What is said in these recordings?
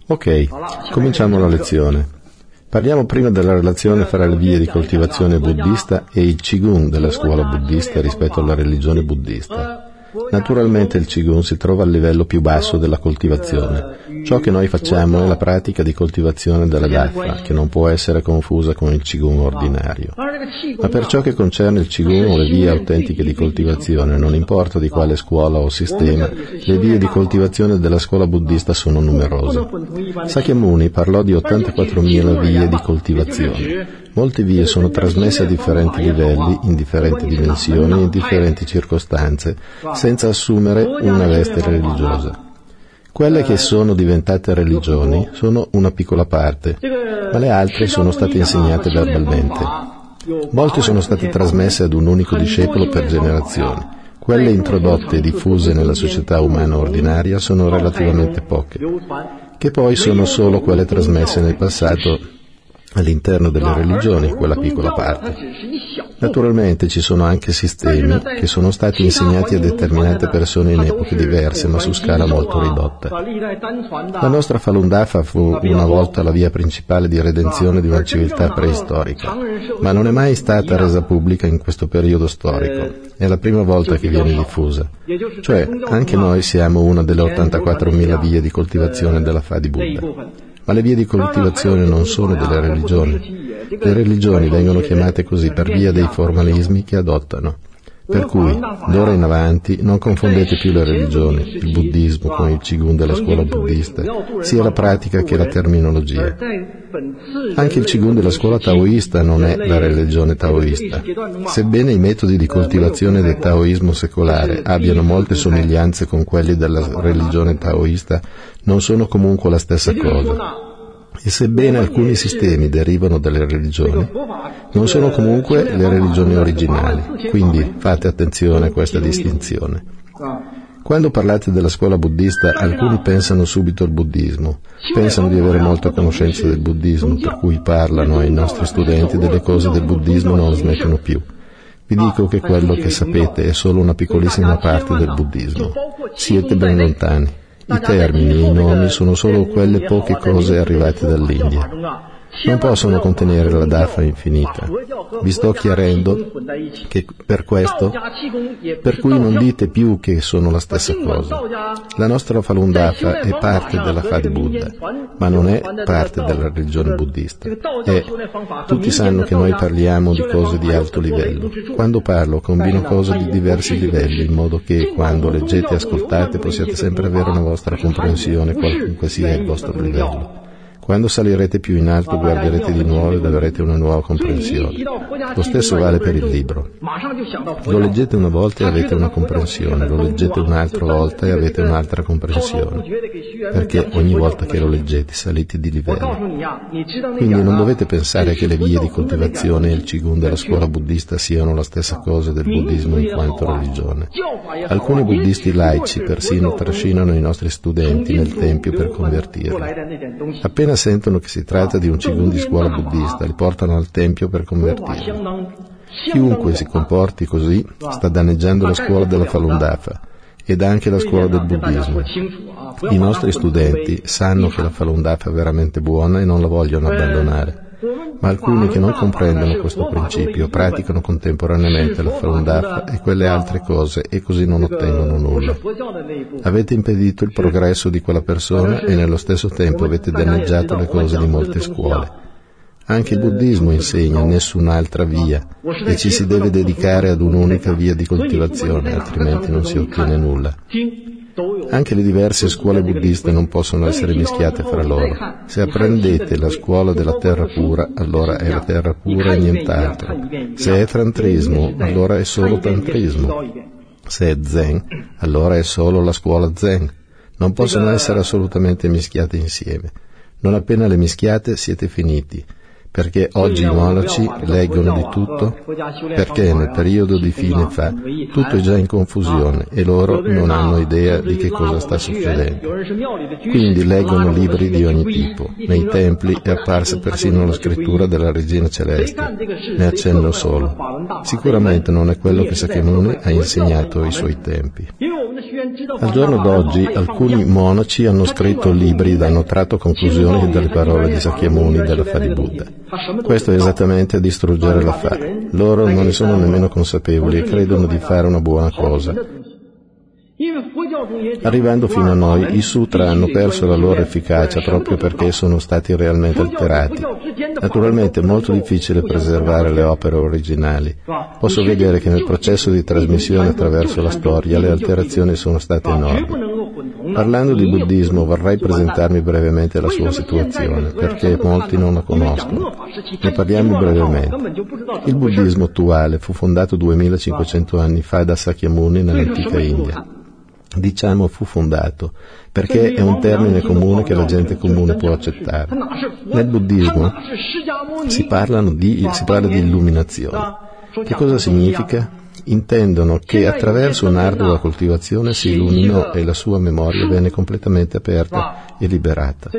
Ok, cominciamo la lezione. Parliamo prima della relazione fra le vie di coltivazione buddista e il Qigong della scuola buddista rispetto alla religione buddista. Naturalmente il Qigong si trova al livello più basso della coltivazione. Ciò che noi facciamo è la pratica di coltivazione della Daffa, che non può essere confusa con il Qigong ordinario. Ma per ciò che concerne il Qigong o le vie autentiche di coltivazione, non importa di quale scuola o sistema, le vie di coltivazione della scuola buddista sono numerose. Sakyamuni parlò di 84.000 vie di coltivazione. Molte vie sono trasmesse a differenti livelli, in differenti dimensioni, in differenti circostanze, senza assumere una veste religiosa. Quelle che sono diventate religioni sono una piccola parte, ma le altre sono state insegnate verbalmente. Molte sono state trasmesse ad un unico discepolo per generazioni. Quelle introdotte e diffuse nella società umana ordinaria sono relativamente poche, che poi sono solo quelle trasmesse nel passato all'interno delle religioni, quella piccola parte. Naturalmente ci sono anche sistemi che sono stati insegnati a determinate persone in epoche diverse, ma su scala molto ridotta. La nostra Falun Dafa fu una volta la via principale di redenzione di una civiltà preistorica, ma non è mai stata resa pubblica in questo periodo storico. È la prima volta che viene diffusa. Cioè, anche noi siamo una delle 84.000 vie di coltivazione della Fa di Buddha. Ma le vie di coltivazione non sono delle religioni. Le religioni vengono chiamate così per via dei formalismi che adottano. Per cui, d'ora in avanti, non confondete più le religioni, il buddismo con il Qigong della scuola buddista, sia la pratica che la terminologia. Anche il Qigong della scuola taoista non è la religione taoista. Sebbene i metodi di coltivazione del taoismo secolare abbiano molte somiglianze con quelli della religione taoista, non sono comunque la stessa cosa. E sebbene alcuni sistemi derivano dalle religioni, non sono comunque le religioni originali, quindi fate attenzione a questa distinzione. Quando parlate della scuola buddista, alcuni pensano subito al buddismo, pensano di avere molta conoscenza del buddismo, per cui parlano ai nostri studenti delle cose del buddismo e non smettono più. Vi dico che quello che sapete è solo una piccolissima parte del buddismo. Siete ben lontani. I termini e i nomi sono solo quelle poche cose arrivate dall'India. Non possono contenere la Daffa infinita. Vi sto chiarendo che per cui non dite più che sono la stessa cosa. La nostra Falun Dafa è parte della Fa di Buddha, ma non è parte della religione buddista. Tutti sanno che noi parliamo di cose di alto livello. Quando parlo combino cose di diversi livelli, in modo che quando leggete e ascoltate possiate sempre avere una vostra comprensione, qualunque sia il vostro livello. Quando salirete più in alto guarderete di nuovo ed avrete una nuova comprensione. Lo stesso vale per il libro. Lo leggete una volta e avete una comprensione, lo leggete un'altra volta e avete un'altra comprensione, perché ogni volta che lo leggete salite di livello. Quindi non dovete pensare che le vie di coltivazione e il Qigong della scuola buddista siano la stessa cosa del buddismo in quanto religione. Alcuni buddisti laici persino trascinano i nostri studenti nel tempio per convertirli. Appena sentono che si tratta di un Qigong di scuola buddista, li portano al tempio per convertirli. Chiunque si comporti così sta danneggiando la scuola della Falun Dafa ed anche la scuola del buddismo. I nostri studenti sanno che la Falun Dafa è veramente buona e non la vogliono abbandonare. Ma alcuni che non comprendono questo principio praticano contemporaneamente la Falun Dafa e quelle altre cose e così non ottengono nulla. Avete impedito il progresso di quella persona e nello stesso tempo avete danneggiato le cose di molte scuole. Anche il buddismo insegna nessun'altra via e ci si deve dedicare ad un'unica via di coltivazione, altrimenti non si ottiene nulla. Anche le diverse scuole buddiste non possono essere mischiate fra loro. Se apprendete la scuola della terra pura, allora è la terra pura e nient'altro. Se è tantrismo, allora è solo tantrismo. Se è zen, allora è solo la scuola zen. Non possono essere assolutamente mischiate insieme. Non appena le mischiate siete finiti. Perché oggi i monaci leggono di tutto? Perché nel periodo di fine fa tutto è già in confusione e loro non hanno idea di che cosa sta succedendo. Quindi leggono libri di ogni tipo. Nei templi è apparsa persino la scrittura della Regina Celeste. Ne accenno solo. Sicuramente non è quello che Sakyamuni ha insegnato ai suoi tempi. Al giorno d'oggi alcuni monaci hanno scritto libri ed hanno tratto conclusioni dalle parole di Sakyamuni della Fa di Buddha. Questo è esattamente a distruggere la Fa. Loro non ne sono nemmeno consapevoli e credono di fare una buona cosa. Arrivando fino a noi, i sutra hanno perso la loro efficacia proprio perché sono stati realmente alterati. Naturalmente è molto difficile preservare le opere originali. Posso vedere che nel processo di trasmissione attraverso la storia le alterazioni sono state enormi. Parlando di buddismo vorrei presentarmi brevemente la sua situazione, perché molti non la conoscono. Ne parliamo brevemente. Il buddismo attuale fu fondato 2500 anni fa da Sakyamuni nell'antica India. Diciamo fu fondato, perché è un termine comune che la gente comune può accettare. Nel buddismo si parla di illuminazione. Che cosa significa? Intendono che attraverso un'ardua coltivazione si illuminò e la sua memoria venne completamente aperta e liberata.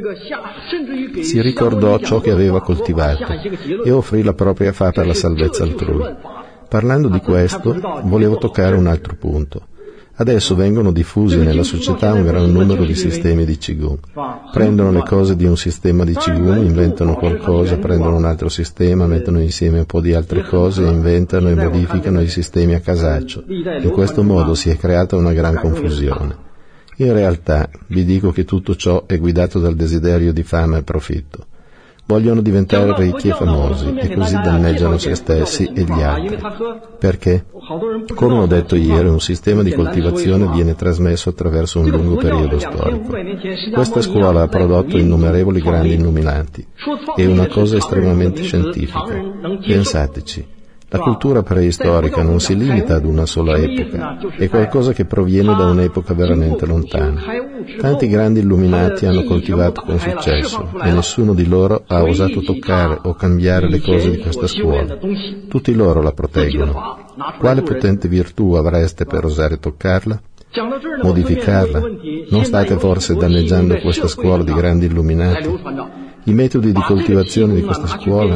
Si ricordò ciò che aveva coltivato e offrì la propria Fa per la salvezza altrui. Parlando di questo, volevo toccare un altro punto. Adesso vengono diffusi nella società un gran numero di sistemi di Qigong. Prendono le cose di un sistema di Qigong, inventano qualcosa, prendono un altro sistema, mettono insieme un po' di altre cose, inventano e modificano i sistemi a casaccio. In questo modo si è creata una gran confusione. In realtà, vi dico che tutto ciò è guidato dal desiderio di fama e profitto. Vogliono diventare ricchi e famosi e così danneggiano se stessi e gli altri. Perché? Come ho detto ieri, un sistema di coltivazione viene trasmesso attraverso un lungo periodo storico. Questa scuola ha prodotto innumerevoli grandi illuminati. È una cosa estremamente scientifica. Pensateci. La cultura preistorica non si limita ad una sola epoca, è qualcosa che proviene da un'epoca veramente lontana. Tanti grandi illuminati hanno coltivato con successo e nessuno di loro ha osato toccare o cambiare le cose di questa scuola. Tutti loro la proteggono. Quale potente virtù avreste per osare toccarla? Modificarla? Non state forse danneggiando questa scuola di grandi illuminati? I metodi di coltivazione di questa scuola?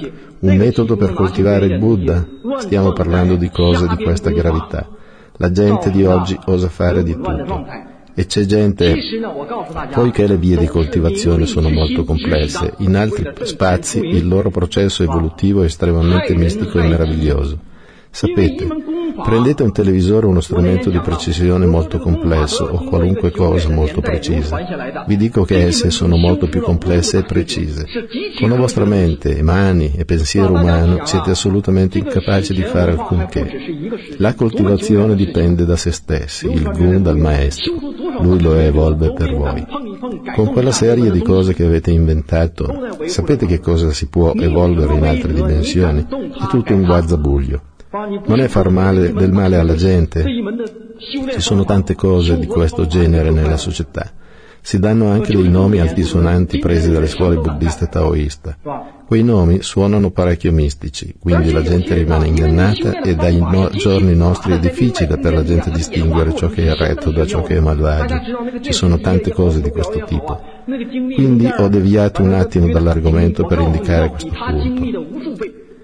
Un metodo per coltivare il Buddha? Stiamo parlando di cose di questa gravità. La gente di oggi osa fare di tutto. E c'è gente, poiché le vie di coltivazione sono molto complesse, in altri spazi il loro processo evolutivo è estremamente mistico e meraviglioso. Sapete, prendete un televisore o uno strumento di precisione molto complesso o qualunque cosa molto precisa. Vi dico che esse sono molto più complesse e precise. Con la vostra mente, mani e pensiero umano siete assolutamente incapaci di fare alcunché. La coltivazione dipende da se stessi, il Gun dal maestro. Lui lo evolve per voi. Con quella serie di cose che avete inventato, sapete che cosa si può evolvere in altre dimensioni? È tutto un guazzabuglio. Non è far del male alla gente. Ci sono tante cose di questo genere nella società. Si danno anche dei nomi altisonanti presi dalle scuole buddiste e taoiste. Quei nomi suonano parecchio mistici, quindi la gente rimane ingannata e dai giorni nostri è difficile per la gente distinguere ciò che è retto da ciò che è malvagio. Ci sono tante cose di questo tipo. Quindi ho deviato un attimo dall'argomento per indicare questo punto.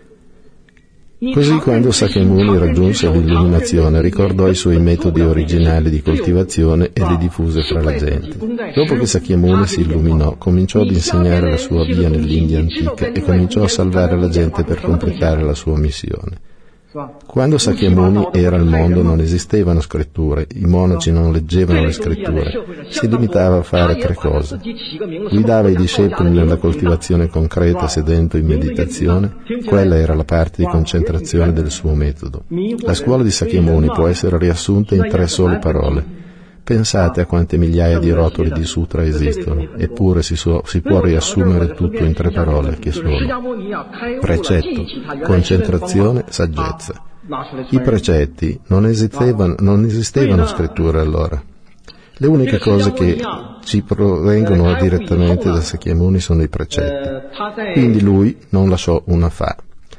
Così quando Sakyamuni raggiunse l'illuminazione ricordò i suoi metodi originali di coltivazione e li diffuse fra la gente. Dopo che Sakyamuni si illuminò, cominciò ad insegnare la sua via nell'India antica e cominciò a salvare la gente per completare la sua missione. Quando Sakyamuni era al mondo non esistevano scritture, i monaci non leggevano le scritture, si limitava a fare 3 cose. Guidava i discepoli nella coltivazione concreta sedendo in meditazione, quella era la parte di concentrazione del suo metodo. La scuola di Sakyamuni può essere riassunta in 3 sole parole. Pensate a quante migliaia di rotoli di sutra esistono, eppure si può riassumere tutto in 3 parole, che sono precetto, concentrazione, saggezza. I precetti non esistevano scritture allora. Le uniche cose che ci provengono direttamente da Sakyamuni sono i precetti. Quindi lui non lasciò una fa.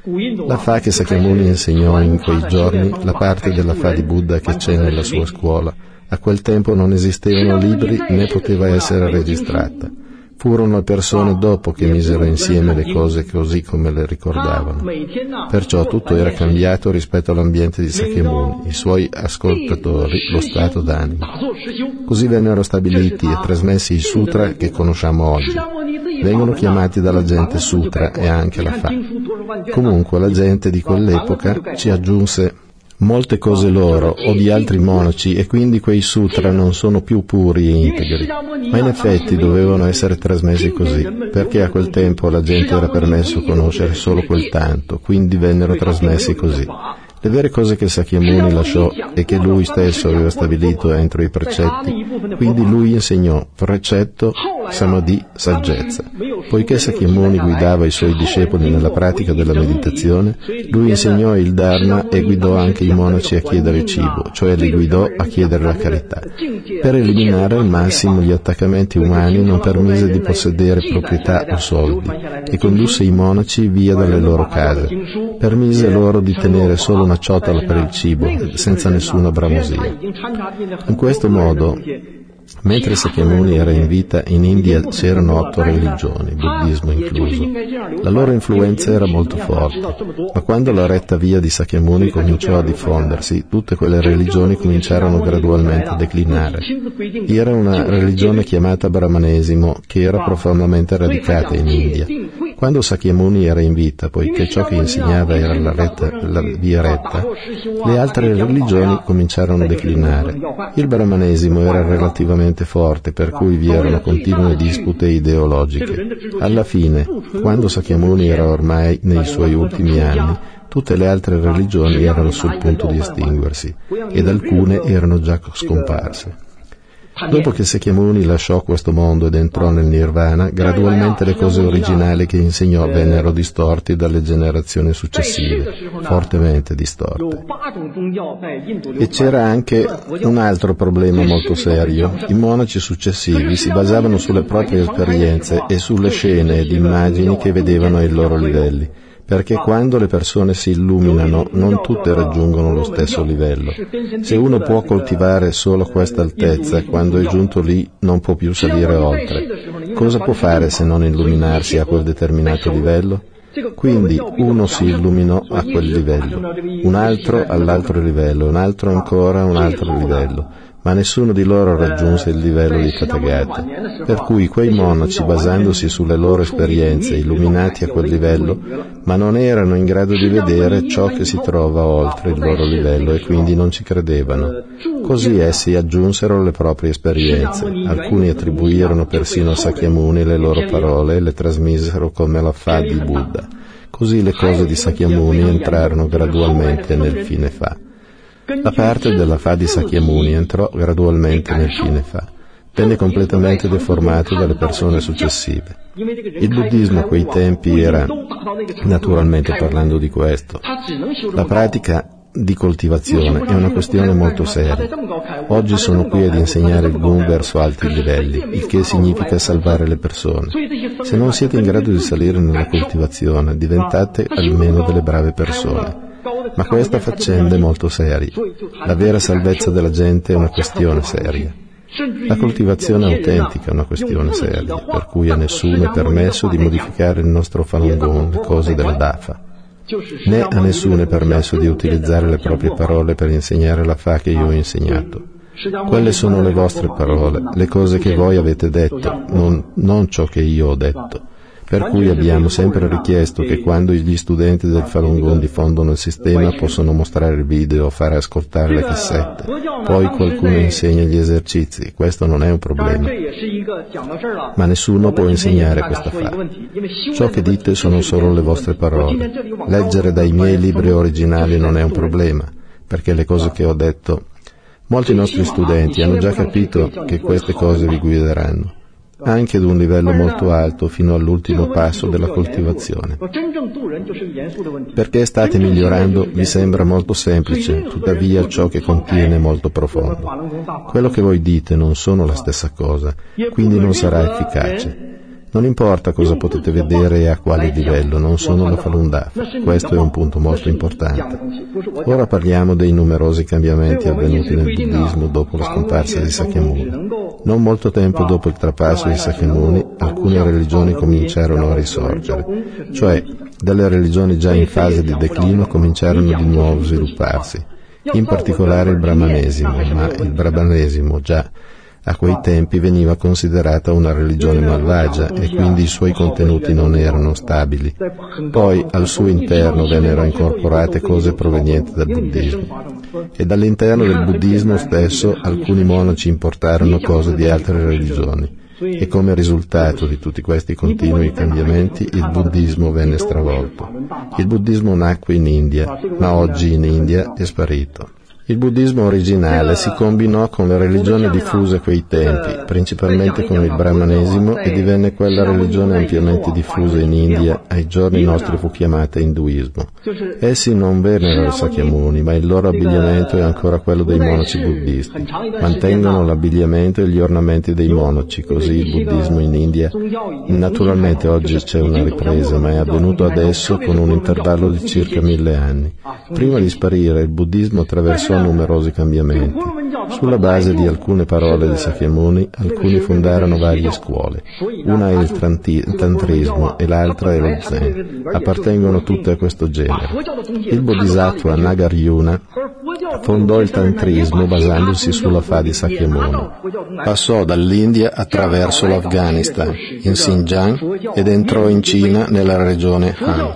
La fa che Sakyamuni insegnò in quei giorni, la parte della fa di Buddha che c'è nella sua scuola, a quel tempo non esistevano libri né poteva essere registrata. Furono le persone dopo che misero insieme le cose così come le ricordavano. Perciò tutto era cambiato rispetto all'ambiente di Sakyamuni, i suoi ascoltatori, lo stato d'animo. Così vennero stabiliti e trasmessi i sutra che conosciamo oggi. Vengono chiamati dalla gente sutra e anche la fa. Comunque la gente di quell'epoca ci aggiunse molte cose loro o di altri monaci e quindi quei sutra non sono più puri e integri, ma in effetti dovevano essere trasmessi così, perché a quel tempo alla gente era permesso conoscere solo quel tanto, quindi vennero trasmessi così. Le vere cose che Sakyamuni lasciò e che lui stesso aveva stabilito entro i precetti, quindi lui insegnò precetto, samadhi, saggezza. Poiché Sakyamuni guidava i suoi discepoli nella pratica della meditazione, lui insegnò il Dharma e guidò anche i monaci a chiedere cibo, cioè li guidò a chiedere la carità. Per eliminare al massimo gli attaccamenti umani non permise di possedere proprietà o soldi e condusse i monaci via dalle loro case. Permise loro di tenere solo una ciotola per il cibo, senza nessuna bramosia. In questo modo, mentre Sakyamuni era in vita, in India c'erano 8 religioni, buddismo incluso. La loro influenza era molto forte, ma quando la retta via di Sakyamuni cominciò a diffondersi, tutte quelle religioni cominciarono gradualmente a declinare. Era una religione chiamata Brahmanesimo, che era profondamente radicata in India. Quando Sakyamuni era in vita, poiché ciò che insegnava era la via retta, le altre religioni cominciarono a declinare. Il Brahmanesimo era relativamente forte, per cui vi erano continue dispute ideologiche. Alla fine, quando Sakyamuni era ormai nei suoi ultimi anni, tutte le altre religioni erano sul punto di estinguersi, ed alcune erano già scomparse. Dopo che Sakyamuni lasciò questo mondo ed entrò nel Nirvana, gradualmente le cose originali che insegnò vennero distorte dalle generazioni successive, fortemente distorte. E c'era anche un altro problema molto serio. I monaci successivi si basavano sulle proprie esperienze e sulle scene ed immagini che vedevano ai loro livelli, perché quando le persone si illuminano non tutte raggiungono lo stesso livello. Se uno può coltivare solo questa altezza, quando è giunto lì non può più salire oltre. Cosa può fare se non illuminarsi a quel determinato livello? Quindi uno si illuminò a quel livello, un altro all'altro livello, un altro ancora a un altro livello, ma nessuno di loro raggiunse il livello di Tathagata. Per cui quei monaci, basandosi sulle loro esperienze, illuminati a quel livello, ma non erano in grado di vedere ciò che si trova oltre il loro livello e quindi non ci credevano. Così essi aggiunsero le proprie esperienze. Alcuni attribuirono persino a Sakyamuni le loro parole e le trasmisero come la fa di Buddha. Così le cose di Sakyamuni entrarono gradualmente nel fine fa. La parte della fa di Sakyamuni entrò gradualmente nel fine fa. Venne completamente deformato dalle persone successive. Il buddismo a quei tempi era, naturalmente parlando di questo, la pratica di coltivazione è una questione molto seria. Oggi sono qui ad insegnare il Gun verso alti livelli, il che significa salvare le persone. Se non siete in grado di salire nella coltivazione, diventate almeno delle brave persone. Ma questa faccenda è molto seria. La vera salvezza della gente è una questione seria. La coltivazione autentica è una questione seria, per cui a nessuno è permesso di modificare il nostro Falun Gong, le cose della Dafa. Né a nessuno è permesso di utilizzare le proprie parole per insegnare la fa che io ho insegnato. Quelle sono le vostre parole, le cose che voi avete detto, non ciò che io ho detto. Per cui abbiamo sempre richiesto che quando gli studenti del Falun Gong diffondono il sistema possono mostrare il video o fare ascoltare le cassette. Poi qualcuno insegna gli esercizi, questo non è un problema. Ma nessuno può insegnare questa fa. Ciò che dite sono solo le vostre parole. Leggere dai miei libri originali non è un problema, perché le cose che ho detto... Molti nostri studenti hanno già capito che queste cose vi guideranno. anche ad un livello molto alto fino all'ultimo passo della coltivazione. Perché state migliorando vi sembra molto semplice, tuttavia ciò che contiene è molto profondo. Quello che voi dite non sono la stessa cosa, quindi non sarà efficace. Non importa cosa potete vedere e a quale livello, non sono la Falun Dafa. Questo è un punto molto importante. Ora parliamo dei numerosi cambiamenti avvenuti nel buddismo dopo la scomparsa di Sakyamuni. Non molto tempo dopo il trapasso di Sakyamuni, alcune religioni cominciarono a risorgere, cioè delle religioni già in fase di declino cominciarono di nuovo a svilupparsi, in particolare il brahmanesimo, ma il brahmanesimo già a quei tempi veniva considerata una religione malvagia e quindi i suoi contenuti non erano stabili. Poi al suo interno vennero incorporate cose provenienti dal buddismo. E dall'interno del buddismo stesso alcuni monaci importarono cose di altre religioni. E come risultato di tutti questi continui cambiamenti il buddismo venne stravolto. Il buddismo nacque in India, ma oggi in India è sparito. Il buddismo originale si combinò con le religioni diffuse a quei tempi, principalmente con il brahmanesimo, e divenne quella religione ampiamente diffusa in India. Ai giorni nostri fu chiamata induismo. Essi non vennero da Sakyamuni, ma il loro abbigliamento è ancora quello dei monaci buddisti. Mantengono l'abbigliamento e gli ornamenti dei monaci, così il buddismo in India. Naturalmente oggi c'è una ripresa, ma è avvenuto adesso con un intervallo di circa 1000 anni. Prima di sparire, il buddismo attraversò numerosi cambiamenti. Sulla base di alcune parole di Sakyamuni, alcuni fondarono varie scuole. Una è il tantrismo e l'altra è lo zen. Appartengono tutte a questo genere. Il bodhisattva Nagarjuna fondò il tantrismo basandosi sulla fa di Sakyamuni. Passò dall'India attraverso l'Afghanistan, in Xinjiang, ed entrò in Cina nella regione Han.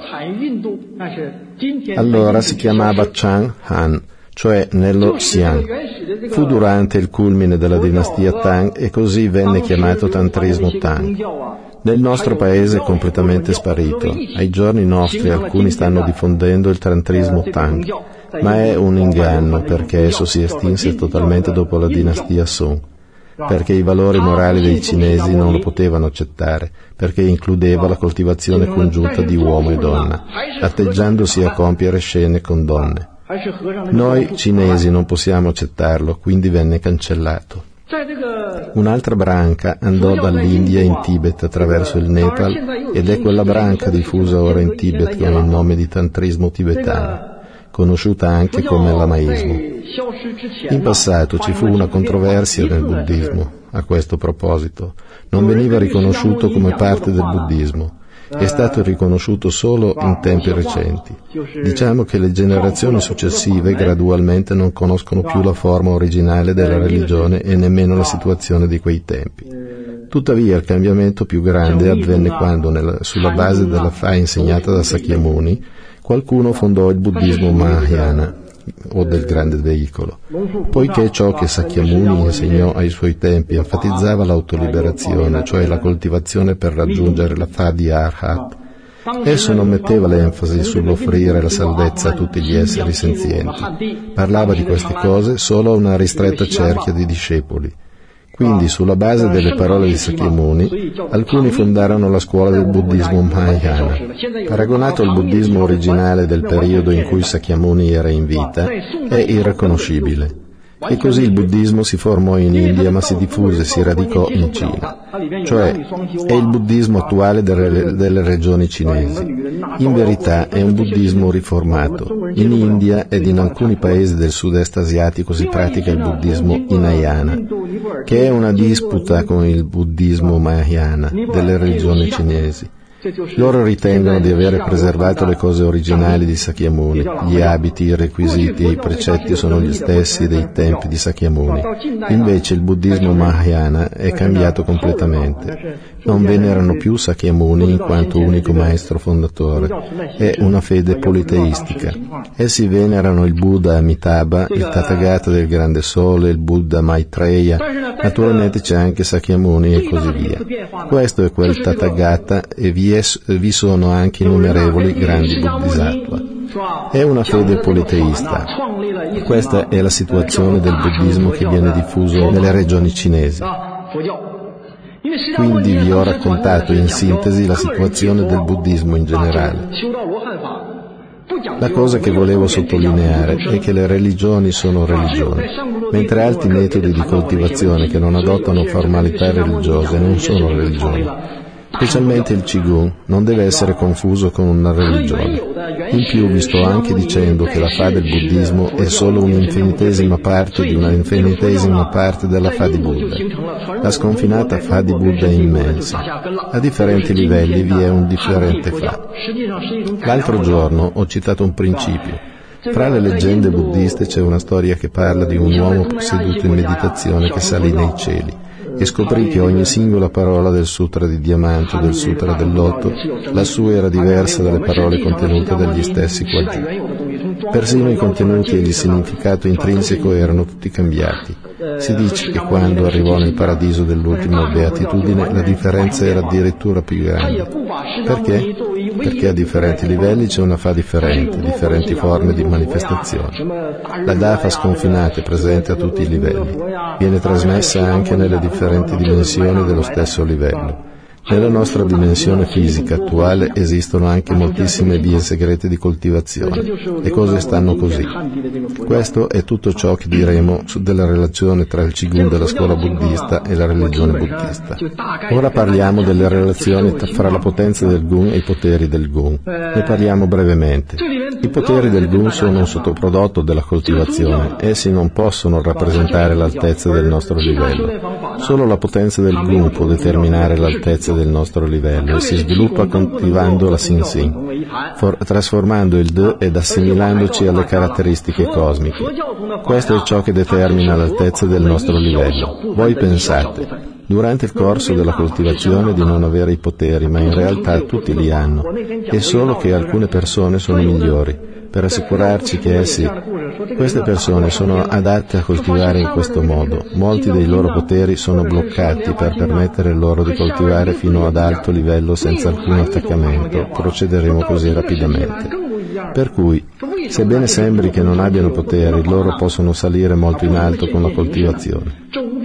Allora si chiamava Chang Han, cioè nello Xi'an. Fu durante il culmine della dinastia Tang e così venne chiamato tantrismo Tang. Nel nostro paese è completamente sparito. Ai giorni nostri alcuni stanno diffondendo il tantrismo Tang, ma è un inganno perché esso si estinse totalmente dopo la dinastia Song, perché i valori morali dei cinesi non lo potevano accettare, perché includeva la coltivazione congiunta di uomo e donna, atteggiandosi a compiere scene con donne. Noi cinesi non possiamo accettarlo, quindi venne cancellato. Un'altra branca andò dall'India in Tibet attraverso il Nepal ed è quella branca diffusa ora in Tibet con il nome di tantrismo tibetano, conosciuta anche come lamaismo. In passato ci fu una controversia nel buddismo a questo proposito. Non veniva riconosciuto come parte del buddismo. È stato riconosciuto solo in tempi recenti. Diciamo che le generazioni successive gradualmente non conoscono più la forma originale della religione e nemmeno la situazione di quei tempi. Tuttavia il cambiamento più grande avvenne quando, sulla base della fa insegnata da Sakyamuni, qualcuno fondò il buddismo Mahayana, o del grande veicolo, poiché ciò che Sakyamuni insegnò ai suoi tempi enfatizzava l'autoliberazione, cioè la coltivazione per raggiungere la fa di Arhat. Esso non metteva l'enfasi sull'offrire la salvezza a tutti gli esseri senzienti, parlava di queste cose solo a una ristretta cerchia di discepoli. Quindi, sulla base delle parole di Sakyamuni, alcuni fondarono la scuola del buddismo Mahayana. Paragonato al buddismo originale del periodo in cui Sakyamuni era in vita, è irriconoscibile. E così il buddismo si formò in India ma si diffuse e si radicò in Cina. Cioè, è il buddismo attuale delle regioni cinesi. In verità è un buddismo riformato. In India ed in alcuni paesi del sud-est asiatico si pratica il buddismo Hinayana, che è una disputa con il buddismo Mahayana delle religioni cinesi. Loro ritengono di aver preservato le cose originali di Sakyamuni, gli abiti, i requisiti e i precetti sono gli stessi dei tempi di Sakyamuni. Invece il buddismo Mahayana è cambiato completamente. Non venerano più Sakyamuni in quanto unico maestro fondatore. È una fede politeistica. Essi venerano il Buddha Amitabha, il Tathagata del Grande Sole, il Buddha Maitreya. Naturalmente c'è anche Sakyamuni e così via. Questo è quel Tathagata e vi sono anche innumerevoli grandi bodhisattva. È una fede politeista. Questa è la situazione del buddismo che viene diffuso nelle regioni cinesi. Quindi vi ho raccontato in sintesi la situazione del buddismo in generale. La cosa che volevo sottolineare è che le religioni sono religioni, mentre altri metodi di coltivazione che non adottano formalità religiose non sono religioni. Specialmente il Qigong non deve essere confuso con una religione. In più vi sto anche dicendo che la Fa del buddismo è solo un'infinitesima parte di una infinitesima parte della Fa di Buddha. La sconfinata Fa di Buddha è immensa. A differenti livelli vi è un differente Fa. L'altro giorno ho citato un principio. Fra le leggende buddiste c'è una storia che parla di un uomo seduto in meditazione che salì nei cieli e scoprì che ogni singola parola del Sutra di Diamante o del Sutra del Loto lassù era diversa dalle parole contenute dagli stessi qua giù. Persino i contenuti e il significato intrinseco erano tutti cambiati. Si dice che quando arrivò nel paradiso dell'ultima beatitudine la differenza era addirittura più grande. Perché? Perché a differenti livelli c'è una Fa differente, differenti forme di manifestazione. La Dafa sconfinata è presente a tutti i livelli, viene trasmessa anche nelle differenti dimensioni dello stesso livello. Nella nostra dimensione fisica attuale esistono anche moltissime vie segrete di coltivazione. Le cose stanno così. Questo è tutto ciò che diremo della relazione tra il Qigong della scuola buddista e la religione buddista. Ora parliamo delle relazioni fra la potenza del Gun e i poteri del Gun. Ne parliamo brevemente. I poteri del Gun sono un sottoprodotto della coltivazione. Essi non possono rappresentare l'altezza del nostro livello. Solo la potenza del Gun può determinare l'altezza del nostro livello e si sviluppa coltivando la Sin Sin, trasformando il De ed assimilandoci alle caratteristiche cosmiche. Questo è ciò che determina l'altezza del nostro livello. Voi pensate, durante il corso della coltivazione, di non avere i poteri, ma in realtà tutti li hanno, è solo che alcune persone sono migliori. Per assicurarci che queste persone sono adatte a coltivare in questo modo, molti dei loro poteri sono bloccati per permettere loro di coltivare fino ad alto livello senza alcun attaccamento. Procederemo così rapidamente. Per cui, sebbene sembri che non abbiano poteri, loro possono salire molto in alto con la coltivazione.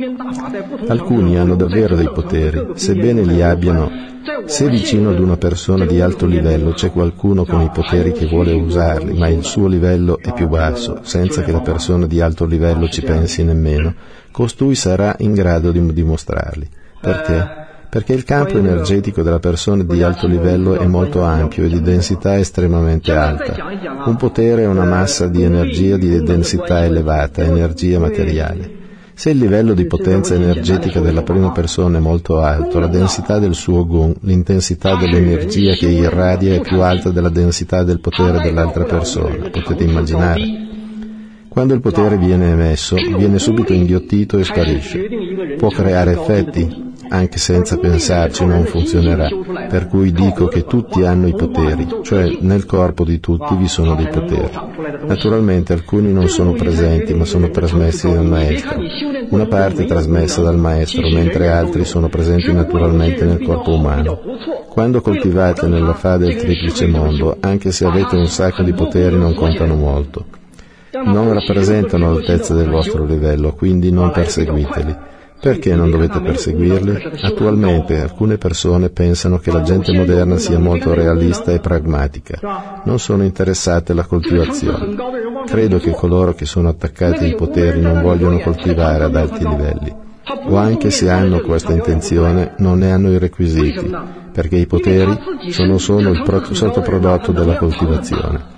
Alcuni hanno davvero dei poteri, sebbene li abbiano. Se vicino ad una persona di alto livello c'è qualcuno con i poteri che vuole usarli, ma il suo livello è più basso, senza che la persona di alto livello ci pensi nemmeno, costui sarà in grado di dimostrarli. Perché? Perché il campo energetico della persona di alto livello è molto ampio e di densità estremamente alta. Un potere è una massa di energia di densità elevata, energia materiale. Se il livello di potenza energetica della prima persona è molto alto, la densità del suo Gun, l'intensità dell'energia che irradia è più alta della densità del potere dell'altra persona. Potete immaginare? Quando il potere viene emesso, viene subito inghiottito e sparisce. Può creare effetti? Anche senza pensarci non funzionerà, per cui dico che tutti hanno i poteri, cioè nel corpo di tutti vi sono dei poteri. Naturalmente alcuni non sono presenti, ma sono trasmessi dal maestro. Una parte è trasmessa dal maestro, mentre altri sono presenti naturalmente nel corpo umano. Quando coltivate nella Fa del triplice mondo, anche se avete un sacco di poteri, non contano molto. Non rappresentano l'altezza del vostro livello, quindi non perseguiteli. Perché non dovete perseguirli? Attualmente alcune persone pensano che la gente moderna sia molto realista e pragmatica. Non sono interessate alla coltivazione. Credo che coloro che sono attaccati ai poteri non vogliono coltivare ad alti livelli. O anche se hanno questa intenzione, non ne hanno i requisiti, perché i poteri sono solo il sottoprodotto della coltivazione.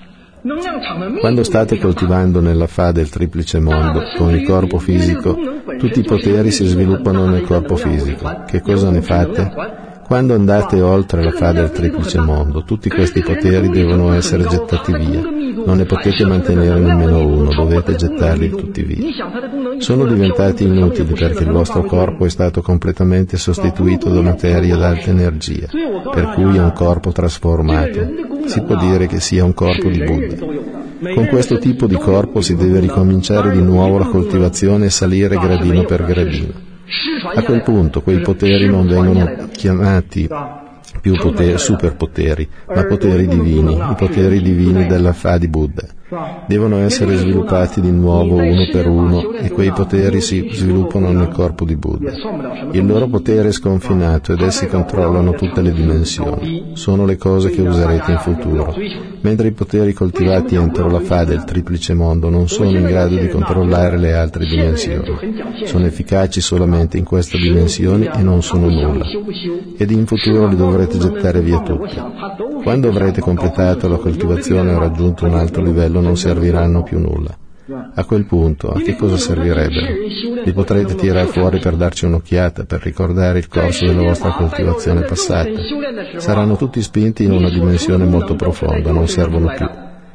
Quando state coltivando nella Fa del triplice mondo, con il corpo fisico, tutti i poteri si sviluppano nel corpo fisico. Che cosa ne fate? Quando andate oltre la Fa del triplice mondo, tutti questi poteri devono essere gettati via. Non ne potete mantenere nemmeno uno, dovete gettarli tutti via. Sono diventati inutili perché il vostro corpo è stato completamente sostituito da materia ad alta energia, per cui è un corpo trasformato. Si può dire che sia un corpo di Buddha. Con questo tipo di corpo si deve ricominciare di nuovo la coltivazione e salire gradino per gradino. A quel punto quei poteri non vengono chiamati più superpoteri, ma poteri divini, i poteri divini della Fa di Buddha. Devono essere sviluppati di nuovo uno per uno e quei poteri si sviluppano nel corpo di Buddha. Il loro potere è sconfinato ed essi controllano tutte le dimensioni. Sono le cose che userete in futuro. Mentre i poteri coltivati entro la fa del triplice mondo non sono in grado di controllare le altre dimensioni. Sono efficaci solamente in queste dimensioni e non sono nulla. Ed in futuro li dovrete gettare via tutti. Quando avrete completato la coltivazione o raggiunto un alto livello non serviranno più nulla. A quel punto, a che cosa servirebbero? Li potrete tirare fuori per darci un'occhiata, per ricordare il corso della vostra coltivazione passata. Saranno tutti spinti in una dimensione molto profonda, non servono più.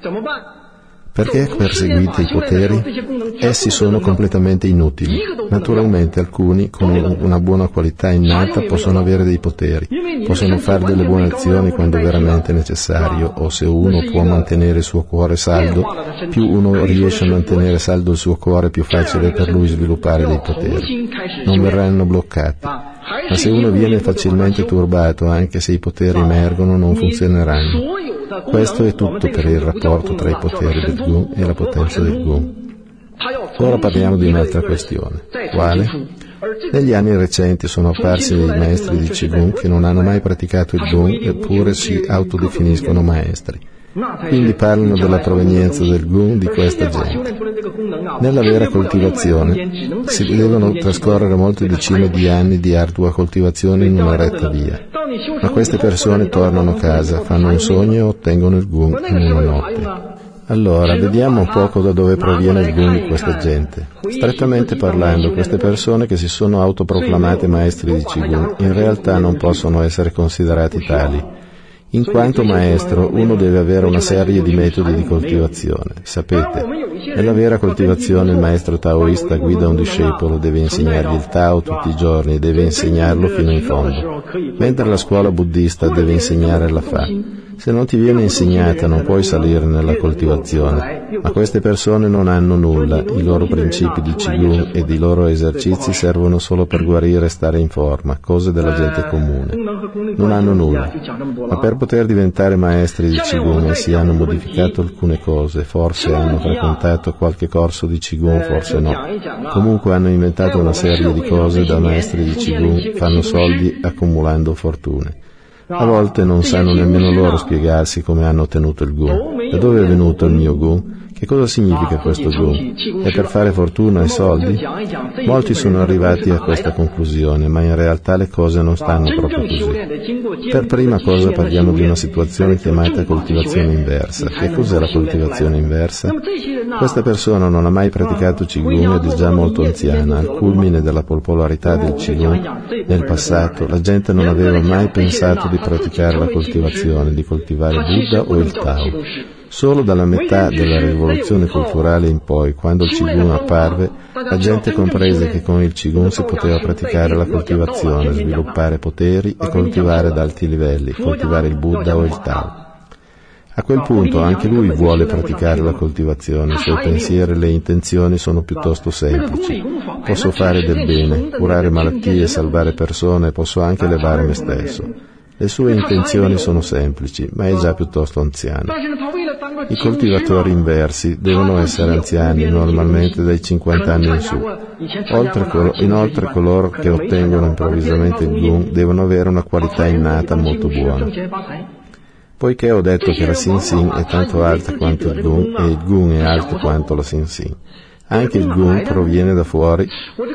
Perché perseguite i poteri? Essi sono completamente inutili. Naturalmente alcuni, con una buona qualità innata, possono avere dei poteri, possono fare delle buone azioni quando è veramente necessario, o se uno può mantenere il suo cuore saldo, più uno riesce a mantenere saldo il suo cuore, più facile è per lui sviluppare dei poteri. Non verranno bloccati. Ma se uno viene facilmente turbato, anche se i poteri emergono, non funzioneranno. Questo è tutto per il rapporto tra i poteri del Gun e la potenza del Gun. Ora parliamo di un'altra questione. Quale? Negli anni recenti sono apparsi dei maestri di Qigong che non hanno mai praticato il Gun eppure si autodefiniscono maestri. Quindi parlano della provenienza del Gun di questa gente. Nella vera coltivazione si devono trascorrere molte decine di anni di ardua coltivazione in una retta via. Ma queste persone tornano a casa, fanno un sogno e ottengono il Gun in una notte. Allora, vediamo un poco da dove proviene il Gun di questa gente. Strettamente parlando, queste persone che si sono autoproclamate maestri di Qigong in realtà non possono essere considerati tali. In quanto maestro, uno deve avere una serie di metodi di coltivazione. Sapete, nella vera coltivazione il maestro taoista guida un discepolo, deve insegnargli il Tao tutti i giorni e deve insegnarlo fino in fondo. Mentre la scuola buddista deve insegnare la Fa. Se non ti viene insegnata non puoi salire nella coltivazione, ma queste persone non hanno nulla, i loro principi di Qigong ed i loro esercizi servono solo per guarire e stare in forma, cose della gente comune. Non hanno nulla, ma per poter diventare maestri di Qigong essi hanno modificato alcune cose, forse hanno frequentato qualche corso di Qigong, forse no. Comunque hanno inventato una serie di cose da maestri di Qigong, fanno soldi accumulando fortune. A volte non sanno nemmeno loro spiegarsi come hanno ottenuto il Gun. Da dove è venuto il mio Gun? Che cosa significa questo Gun? È per fare fortuna e soldi? Molti sono arrivati a questa conclusione, ma in realtà le cose non stanno proprio così. Per prima cosa parliamo di una situazione chiamata coltivazione inversa. Che cos'è la coltivazione inversa? Questa persona non ha mai praticato Qigong ed è già molto anziana. Al culmine della popolarità del Qigong nel passato, la gente non aveva mai pensato di praticare la coltivazione, di coltivare Buddha o il Tao. Solo dalla metà della rivoluzione culturale in poi, quando il Qigong apparve, la gente comprese che con il Qigong si poteva praticare la coltivazione, sviluppare poteri e coltivare ad alti livelli, coltivare il Buddha o il Tao. A quel punto anche lui vuole praticare la coltivazione, i suoi pensieri e le intenzioni sono piuttosto semplici. Posso fare del bene, curare malattie, salvare persone, posso anche elevare me stesso. Le sue intenzioni sono semplici, ma è già piuttosto anziano. I coltivatori inversi devono essere anziani, normalmente dai 50 anni in su. Inoltre coloro che ottengono improvvisamente il Gun devono avere una qualità innata molto buona. Poiché ho detto che la Sin Sin è tanto alta quanto il Gun e il Gun è alto quanto la Sin Sin, anche il Gun proviene da fuori,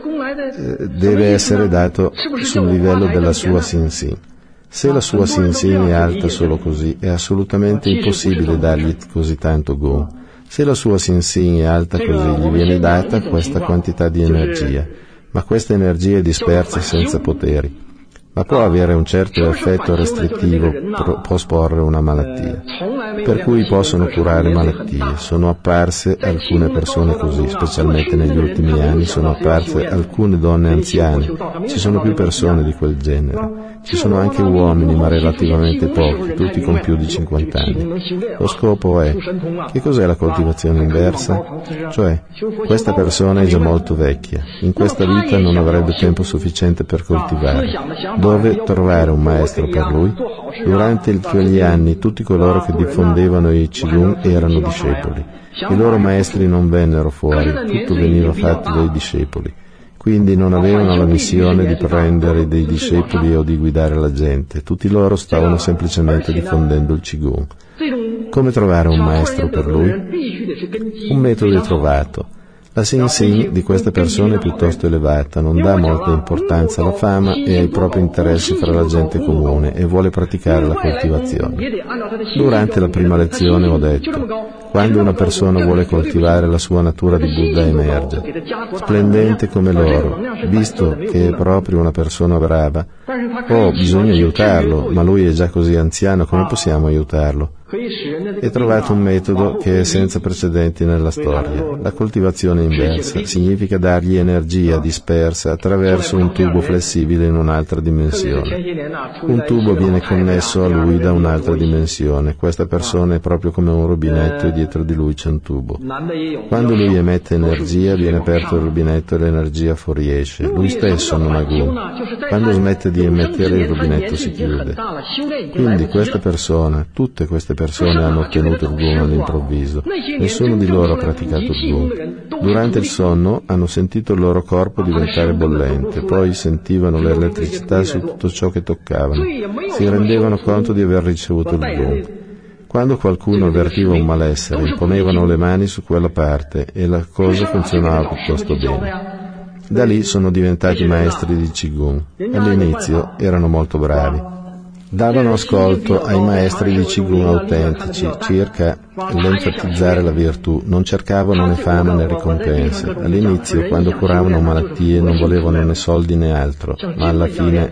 deve essere dato sul livello della sua Sin Sin. Se la sua Sin Sin è alta solo così, è assolutamente impossibile dargli così tanto Gun. Se la sua Sin Sin è alta così, gli viene data questa quantità di energia, ma questa energia è dispersa senza poteri. Ma può avere un certo effetto restrittivo, può sporre una malattia. Per cui possono curare malattie. Sono apparse alcune persone così, specialmente negli ultimi anni sono apparse alcune donne anziane. Ci sono più persone di quel genere. Ci sono anche uomini, ma relativamente pochi, tutti con più di 50 anni. Lo scopo è, che cos'è la coltivazione inversa? Cioè, questa persona è già molto vecchia. In questa vita non avrebbe tempo sufficiente per coltivare. Dove trovare un maestro per lui? Durante quegli anni tutti coloro che diffondevano i Qigong erano discepoli. I loro maestri non vennero fuori, tutto veniva fatto dai discepoli. Quindi non avevano la missione di prendere dei discepoli o di guidare la gente. Tutti loro stavano semplicemente diffondendo il Qigong. Come trovare un maestro per lui? Un metodo è trovato. La Sing Sing di queste persone è piuttosto elevata, non dà molta importanza alla fama e ai propri interessi fra la gente comune e vuole praticare la coltivazione. Durante la prima lezione ho detto, quando una persona vuole coltivare la sua natura di Buddha emerge, splendente come loro, visto che è proprio una persona brava, bisogna aiutarlo, ma lui è già così anziano, come possiamo aiutarlo? È trovato un metodo che è senza precedenti nella storia. La coltivazione inversa significa dargli energia dispersa attraverso un tubo flessibile in un'altra dimensione. Un tubo viene connesso a lui da un'altra dimensione. Questa persona è proprio come un rubinetto e dietro di lui c'è un tubo. Quando lui emette energia viene aperto il rubinetto e l'energia fuoriesce. Lui stesso non ha Gun. Quando smette di emettere il rubinetto si chiude. Quindi questa persona, tutte queste persone hanno ottenuto il Gun all'improvviso. Nessuno di loro ha praticato il Gun. Durante il sonno hanno sentito il loro corpo diventare bollente, poi sentivano l'elettricità su tutto ciò che toccavano. Si rendevano conto di aver ricevuto il Gun. Quando qualcuno avvertiva un malessere, imponevano le mani su quella parte e la cosa funzionava piuttosto bene. Da lì sono diventati maestri di Qigong. All'inizio erano molto bravi. Davano ascolto ai maestri di Qigong autentici circa l'enfatizzare la virtù, non cercavano né fama né ricompense. All'inizio, quando curavano malattie, non volevano né soldi né altro, ma alla fine,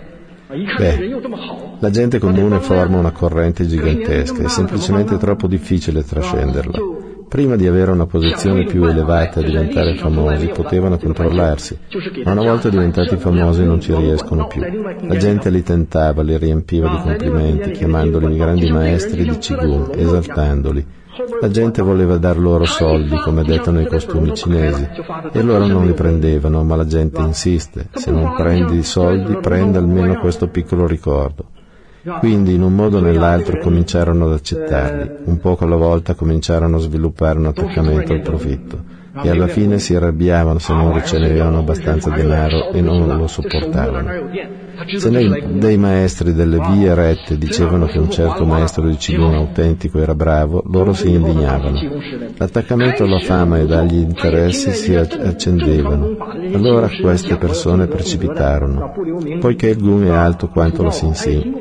la gente comune forma una corrente gigantesca, è semplicemente troppo difficile trascenderla. Prima di avere una posizione più elevata e diventare famosi, potevano controllarsi, ma una volta diventati famosi non ci riescono più. La gente li tentava, li riempiva di complimenti, chiamandoli i grandi maestri di Qigong, esaltandoli. La gente voleva dar loro soldi, come detto nei costumi cinesi, e loro non li prendevano, ma la gente insiste. Se non prendi i soldi, prenda almeno questo piccolo ricordo. Quindi in un modo o nell'altro cominciarono ad accettarli, un poco alla volta cominciarono a sviluppare un attaccamento al profitto e alla fine si arrabbiavano se non ricevevano abbastanza denaro e non lo sopportavano. Se dei maestri delle vie rette dicevano che un certo maestro di Qigong autentico era bravo, loro si indignavano. L'attaccamento alla fama ed agli interessi si accendevano. Allora queste persone precipitarono, poiché il Gun è alto quanto la Sing Sing.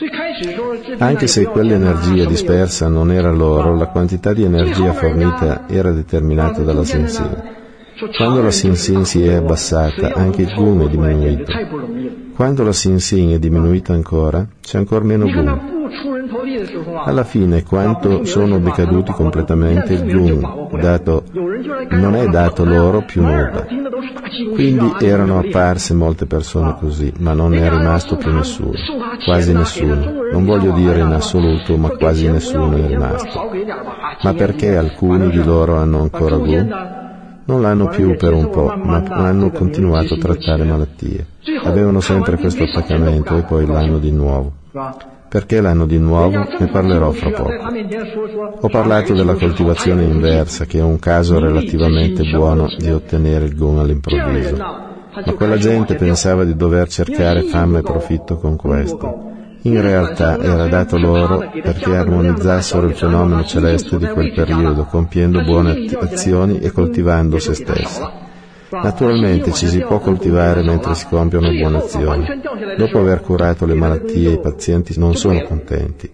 Anche se quell'energia dispersa non era loro, la quantità di energia fornita era determinata dalla Sing Sing. Quando la Sing Sing si è abbassata, anche il Gun è diminuito. Quando la Sing Sing è diminuita ancora, c'è ancora meno Gun. Alla fine, quando sono decaduti completamente, il Gun non è dato loro più nulla. Quindi erano apparse molte persone così, ma non è rimasto più nessuno, quasi nessuno. Non voglio dire in assoluto, ma quasi nessuno è rimasto. Ma perché alcuni di loro hanno ancora Gun? Non l'hanno più per un po', ma hanno continuato a trattare malattie. Avevano sempre questo attaccamento e poi l'hanno di nuovo. Perché l'hanno di nuovo? Ne parlerò fra poco. Ho parlato della coltivazione inversa, che è un caso relativamente buono di ottenere il Gun all'improvviso. Ma quella gente pensava di dover cercare fama e profitto con questo. In realtà era dato loro perché armonizzassero il fenomeno celeste di quel periodo, compiendo buone azioni e coltivando se stessi. Naturalmente ci si può coltivare mentre si compiono buone azioni. Dopo aver curato le malattie, i pazienti non sono contenti.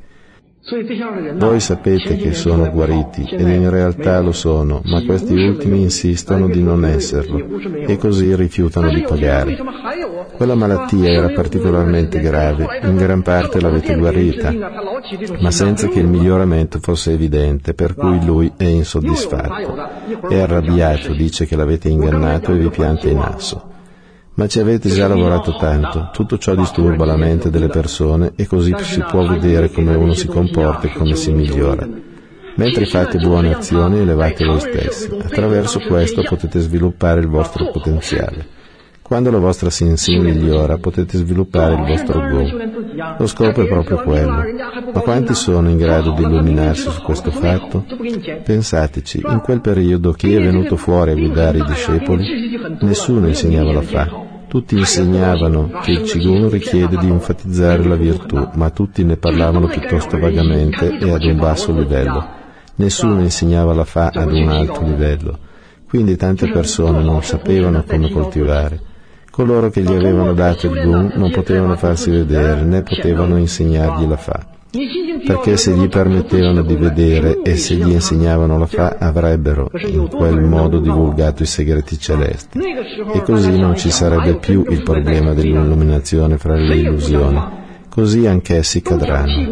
Voi sapete che sono guariti, ed in realtà lo sono, ma questi ultimi insistono di non esserlo, e così rifiutano di pagare. Quella malattia era particolarmente grave, in gran parte l'avete guarita, ma senza che il miglioramento fosse evidente, per cui lui è insoddisfatto. È arrabbiato, dice che l'avete ingannato e vi pianta in asso. Ma ci avete già lavorato tanto, tutto ciò disturba la mente delle persone e così si può vedere come uno si comporta e come si migliora. Mentre fate buone azioni elevate voi stessi, attraverso questo potete sviluppare il vostro potenziale. Quando la vostra Sin migliora, potete sviluppare il vostro Go. Lo scopo è proprio quello. Ma quanti sono in grado di illuminarsi su questo fatto? Pensateci, in quel periodo chi è venuto fuori a guidare i discepoli? Nessuno insegnava la Fa. Tutti insegnavano che il Qigong richiede di enfatizzare la virtù, ma tutti ne parlavano piuttosto vagamente e ad un basso livello. Nessuno insegnava la Fa ad un alto livello. Quindi tante persone non sapevano come coltivare. Coloro che gli avevano dato il Gun non potevano farsi vedere, né potevano insegnargli la Fa. Perché se gli permettevano di vedere e se gli insegnavano la Fa, avrebbero in quel modo divulgato i segreti celesti. E così non ci sarebbe più il problema dell'illuminazione fra le illusioni. Così anch'essi cadranno.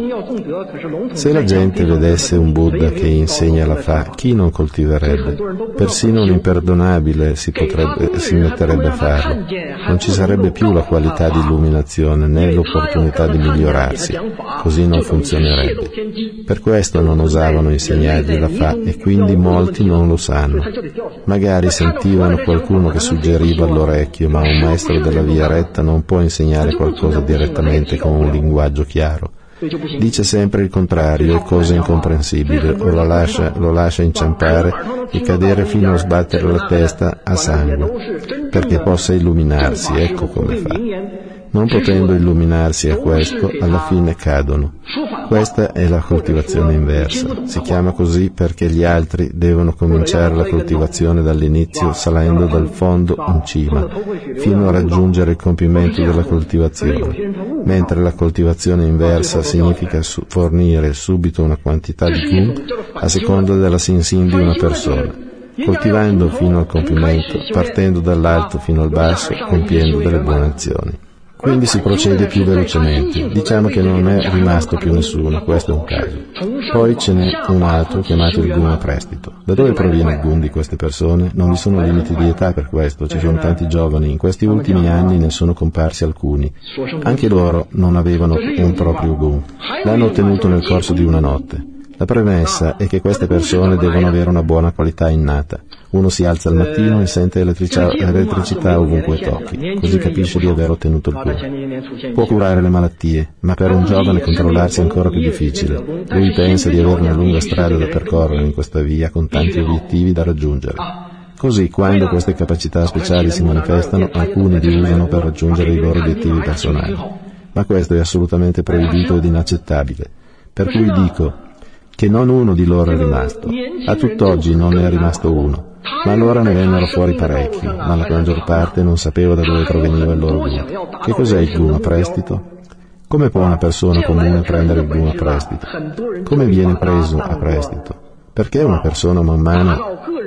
Se la gente vedesse un Buddha che insegna la Fa, chi non coltiverebbe? Persino un imperdonabile si metterebbe a farlo. Non ci sarebbe più la qualità di illuminazione né l'opportunità di migliorarsi. Così non funzionerebbe. Per questo non osavano insegnargli la Fa e quindi molti non lo sanno. Magari sentivano qualcuno che suggeriva all'orecchio, ma un maestro della via retta non può insegnare qualcosa direttamente con un linguaggio chiaro. Dice sempre il contrario, è cosa incomprensibile, o lo lascia inciampare e cadere fino a sbattere la testa a sangue, perché possa illuminarsi, ecco come fa. Non potendo illuminarsi a questo, alla fine cadono. Questa è la coltivazione inversa. Si chiama così perché gli altri devono cominciare la coltivazione dall'inizio, salendo dal fondo in cima, fino a raggiungere il compimento della coltivazione, mentre la coltivazione inversa significa fornire subito una quantità di Gun a seconda della Sin di una persona, coltivando fino al compimento, partendo dall'alto fino al basso, compiendo delle buone azioni. Quindi si procede più velocemente. Diciamo che non è rimasto più nessuno, questo è un caso. Poi ce n'è un altro chiamato il Gun a prestito. Da dove proviene il Gun di queste persone? Non vi sono limiti di età per questo, ci sono tanti giovani. In questi ultimi anni ne sono comparsi alcuni. Anche loro non avevano un proprio Gun. L'hanno ottenuto nel corso di una notte. La premessa è che queste persone devono avere una buona qualità innata. Uno si alza al mattino e sente elettricità ovunque tocchi, così capisce di aver ottenuto il Gun. Può curare le malattie, ma per un giovane controllarsi è ancora più difficile. Lui pensa di avere una lunga strada da percorrere in questa via con tanti obiettivi da raggiungere. Così, quando queste capacità speciali si manifestano, alcuni li usano per raggiungere i loro obiettivi personali. Ma questo è assolutamente proibito ed inaccettabile. Per cui dico che non uno di loro è rimasto. A tutt'oggi non ne è rimasto uno. Ma allora ne vennero fuori parecchi, ma la maggior parte non sapeva da dove proveniva il loro Gun. Che cos'è il Gun a prestito? Come può una persona comune prendere il Gun a prestito? Come viene preso a prestito? Perché una persona man mano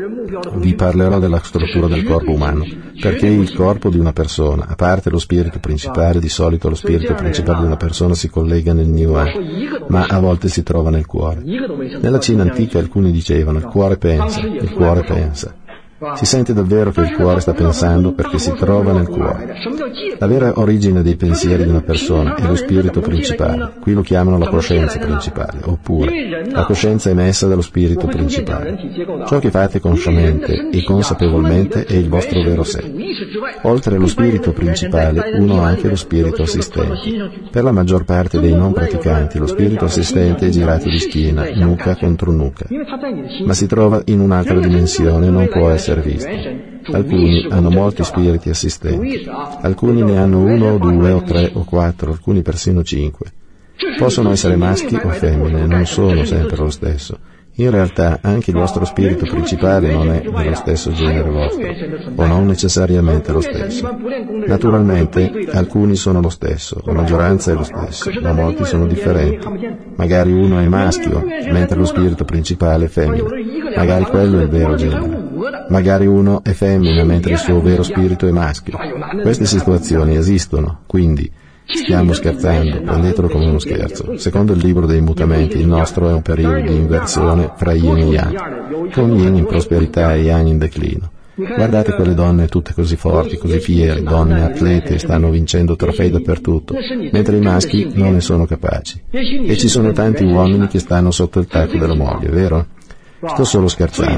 vi parlerò della struttura del corpo umano, perché il corpo di una persona, a parte lo spirito principale, di solito lo spirito principale di una persona si collega nel Niwan, ma a volte si trova nel cuore. Nella Cina antica alcuni dicevano il cuore pensa, il cuore pensa. Si sente davvero che il cuore sta pensando perché si trova nel cuore. La vera origine dei pensieri di una persona è lo spirito principale. Qui lo chiamano la coscienza principale, oppure la coscienza emessa dallo spirito principale. Ciò che fate consciamente e consapevolmente è il vostro vero sé. Oltre allo spirito principale, uno ha anche lo spirito assistente. Per la maggior parte dei non praticanti, lo spirito assistente è girato di schiena, nuca contro nuca, ma si trova in un'altra dimensione e non può essere visto. Alcuni hanno molti spiriti assistenti, alcuni ne hanno uno o due o tre o quattro, alcuni persino 5. Possono essere maschi o femmine, non sono sempre lo stesso. In realtà anche il vostro spirito principale non è dello stesso genere vostro, o non necessariamente lo stesso. Naturalmente alcuni sono lo stesso, la maggioranza è lo stesso, ma molti sono differenti. Magari uno è maschio, mentre lo spirito principale è femmina. Magari quello è il vero genere. Magari uno è femmina, mentre il suo vero spirito è maschio. Queste situazioni esistono, quindi stiamo scherzando, prendetelo come uno scherzo. Secondo il libro dei mutamenti, il nostro è un periodo di inversione fra yin e yang, con yin in prosperità e yang in declino. Guardate quelle donne tutte così forti, così fiere, donne atlete, stanno vincendo trofei dappertutto, mentre i maschi non ne sono capaci. E ci sono tanti uomini che stanno sotto il tacco della moglie, vero? Sto solo scherzando.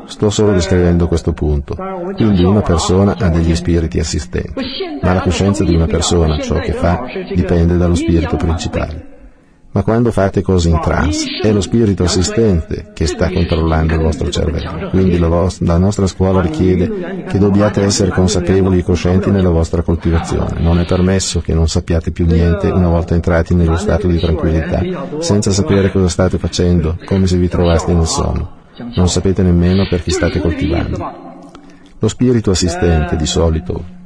Sto solo descrivendo questo punto. Quindi una persona ha degli spiriti assistenti, ma la coscienza di una persona, ciò che fa, dipende dallo spirito principale. Ma quando fate cose in trance, è lo spirito assistente che sta controllando il vostro cervello. Quindi la nostra scuola richiede che dobbiate essere consapevoli e coscienti nella vostra coltivazione. Non è permesso che non sappiate più niente una volta entrati nello stato di tranquillità, senza sapere cosa state facendo, come se vi trovaste nel sonno. Non sapete nemmeno per chi state coltivando. Lo spirito assistente, di solito,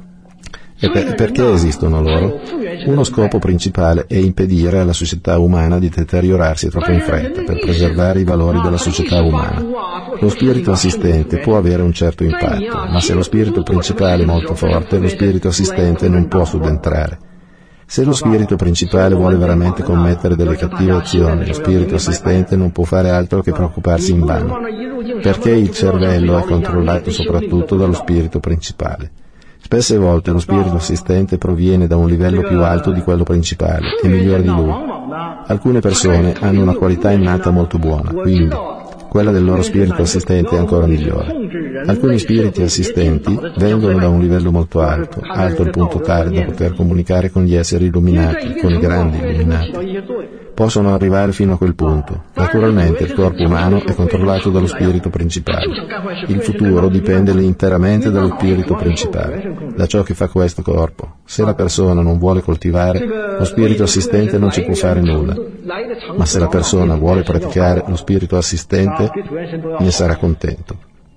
perché esistono loro? Uno scopo principale è impedire alla società umana di deteriorarsi troppo in fretta per preservare i valori della società umana. Lo spirito assistente può avere un certo impatto, ma se lo spirito principale è molto forte, lo spirito assistente non può subentrare. Se lo spirito principale vuole veramente commettere delle cattive azioni, lo spirito assistente non può fare altro che preoccuparsi invano, perché il cervello è controllato soprattutto dallo spirito principale. Spesse volte lo spirito assistente proviene da un livello più alto di quello principale e migliore di lui. Alcune persone hanno una qualità innata molto buona, quindi quella del loro spirito assistente è ancora migliore. Alcuni spiriti assistenti vengono da un livello molto alto al punto tale da poter comunicare con gli esseri illuminati, con i grandi illuminati. Possono arrivare fino a quel punto. Naturalmente il corpo umano è controllato dallo spirito principale. Il futuro dipende interamente dallo spirito principale, da ciò che fa questo corpo. Se la persona non vuole coltivare, lo spirito assistente non ci può fare nulla. Ma se la persona vuole praticare, lo spirito assistente ne sarà contento.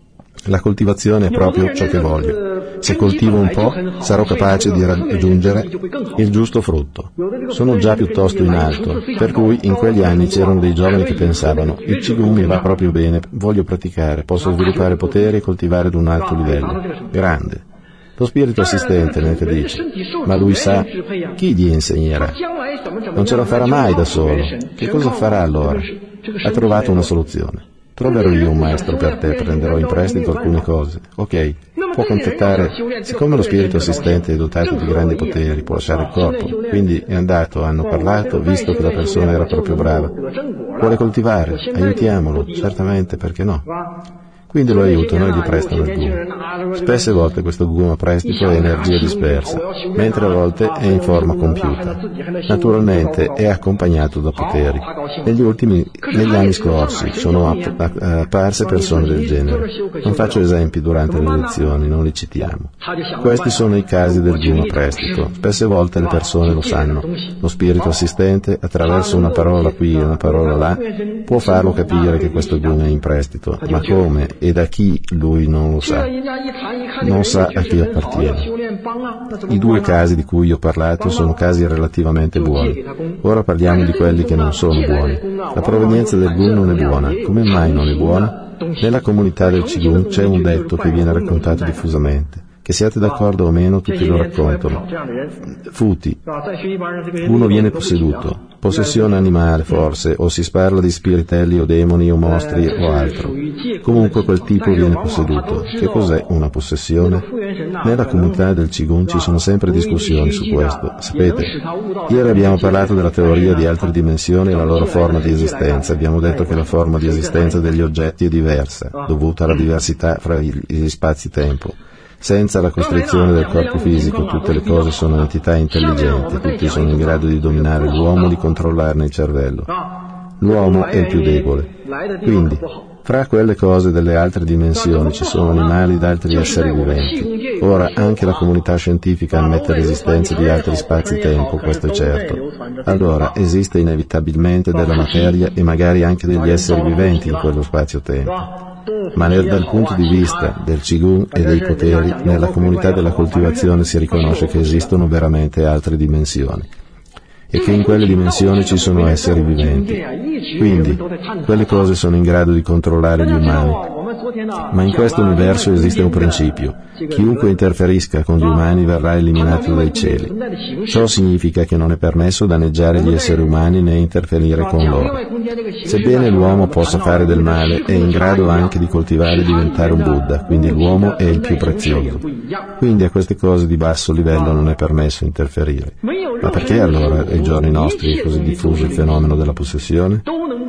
La coltivazione è proprio ciò che voglio. Se coltivo un po', sarò capace di raggiungere il giusto frutto. Sono già piuttosto in alto, per cui in quegli anni c'erano dei giovani che pensavano: il Qigong mi va proprio bene, voglio praticare, posso sviluppare poteri e coltivare ad un alto livello. Grande. Lo spirito assistente mentre dice: ma lui sa, chi gli insegnerà? Non ce la farà mai da solo. Che cosa farà allora? Ha trovato una soluzione. Troverò io un maestro per te, prenderò in prestito alcune cose. Ok, può contattare, siccome lo spirito assistente è dotato di grandi poteri, può lasciare il corpo, quindi è andato, hanno parlato, visto che la persona era proprio brava. Vuole coltivare, aiutiamolo, certamente, perché no? Quindi lo aiutano e gli prestano il gum. Spesse volte questo gum a prestito è energia dispersa, mentre a volte è in forma compiuta. Naturalmente è accompagnato da poteri. Negli anni scorsi sono apparse persone del genere. Non faccio esempi durante le lezioni, non li citiamo. Questi sono i casi del gum a prestito. Spesse volte le persone lo sanno. Lo spirito assistente, attraverso una parola qui e una parola là, può farlo capire che questo gum è in prestito, ma come e da chi lui non lo sa. Non sa a chi appartiene. I due casi di cui ho parlato sono casi relativamente buoni. Ora parliamo di quelli che non sono buoni. La provenienza del gum non è buona. Come mai non è buona? Nella comunità del Qigong c'è un detto che viene raccontato diffusamente. Che siate d'accordo o meno, tutti lo raccontano. Futi. Uno viene posseduto. Possessione animale, forse, o si parla di spiritelli o demoni o mostri o altro. Comunque quel tipo viene posseduto. Che cos'è una possessione? Nella comunità del Qigong ci sono sempre discussioni su questo. Sapete, ieri abbiamo parlato della teoria di altre dimensioni e la loro forma di esistenza. Abbiamo detto che la forma di esistenza degli oggetti è diversa, dovuta alla diversità fra gli spazi-tempo. Senza la costrizione del corpo fisico tutte le cose sono entità intelligenti, tutti sono in grado di dominare l'uomo e di controllarne il cervello. L'uomo è il più debole. Quindi, fra quelle cose delle altre dimensioni ci sono animali ed altri esseri viventi. Ora, anche la comunità scientifica ammette l'esistenza di altri spazi-tempo, questo è certo. Allora, esiste inevitabilmente della materia e magari anche degli esseri viventi in quello spazio-tempo. Ma dal punto di vista del Qigong e dei poteri, nella comunità della coltivazione si riconosce che esistono veramente altre dimensioni e che in quelle dimensioni ci sono esseri viventi. Quindi, quelle cose sono in grado di controllare gli umani. Ma in questo universo esiste un principio. Chiunque interferisca con gli umani verrà eliminato dai cieli. Ciò significa che non è permesso danneggiare gli esseri umani né interferire con loro. Sebbene l'uomo possa fare del male, è in grado anche di coltivare e diventare un Buddha, quindi l'uomo è il più prezioso. Quindi a queste cose di basso livello non è permesso interferire. Ma perché allora ai giorni nostri è così diffuso il fenomeno della possessione?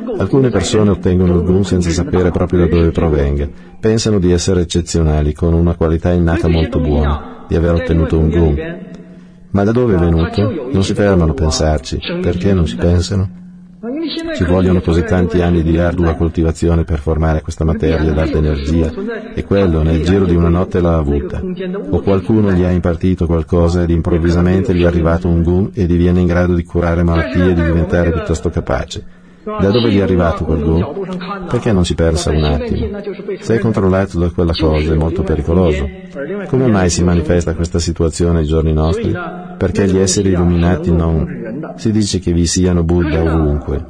Alcune persone ottengono il gun senza sapere proprio da dove provenga. Pensano di essere eccezionali, con una qualità innata molto buona, di aver ottenuto un gun. Ma da dove è venuto? Non si fermano a pensarci. Perché non ci pensano? Ci vogliono così tanti anni di ardua coltivazione per formare questa materia ad alta energia, e quello nel giro di una notte l'ha avuta. O qualcuno gli ha impartito qualcosa ed improvvisamente gli è arrivato un gun e diviene in grado di curare malattie e di diventare piuttosto capace. Da dove gli è arrivato quel gun? Perché non ci pensa un attimo? Se è controllato da quella cosa è molto pericoloso. Come mai si manifesta questa situazione ai giorni nostri? Perché gli esseri illuminati non... Si dice che vi siano Buddha ovunque,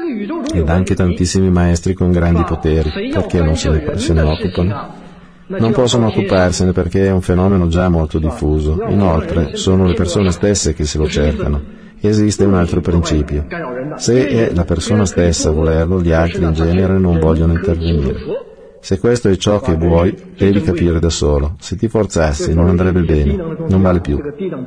ed anche tantissimi maestri con grandi poteri. Perché non se ne occupano? Non possono occuparsene perché è un fenomeno già molto diffuso. Inoltre, sono le persone stesse che se lo cercano. Esiste un altro principio. Se è la persona stessa a volerlo, gli altri in genere non vogliono intervenire. Se questo è ciò che vuoi, devi capire da solo. Se ti forzassi non andrebbe bene, non vale più.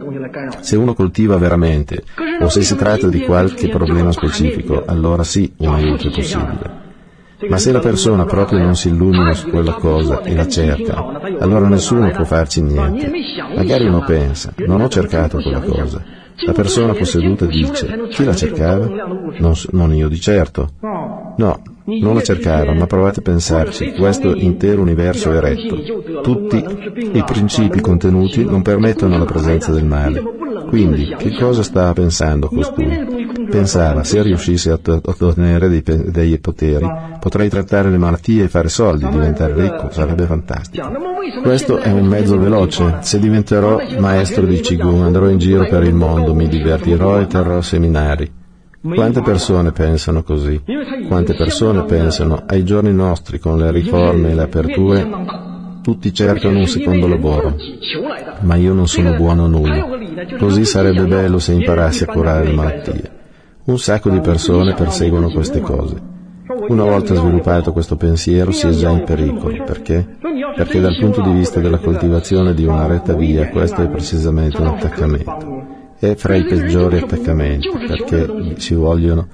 Se uno coltiva veramente, o se si tratta di qualche problema specifico, allora sì, un aiuto è possibile. Ma se la persona proprio non si illumina su quella cosa e la cerca, allora nessuno può farci niente. Magari uno pensa, non ho cercato quella cosa. La persona posseduta dice, chi la cercava? Non io di certo. No, non la cercava, ma provate a pensarci, questo intero universo è retto. Tutti i principi contenuti non permettono la presenza del male. Quindi, che cosa stava pensando costui? Pensava, se riuscissi a ottenere dei poteri, potrei trattare le malattie e fare soldi, diventare ricco, sarebbe fantastico. Questo è un mezzo veloce. Se diventerò maestro di Qigong, andrò in giro per il mondo, mi divertirò e terrò seminari. Quante persone pensano così? Quante persone pensano, ai giorni nostri, con le riforme e le aperture, tutti cercano un secondo lavoro. Ma io non sono buono a nulla. Così sarebbe bello se imparassi a curare le malattie. Un sacco di persone perseguono queste cose. Una volta sviluppato questo pensiero si è già in pericolo. Perché? Perché dal punto di vista della coltivazione di una retta via, questo è precisamente un attaccamento. È fra i peggiori attaccamenti, perché si vogliono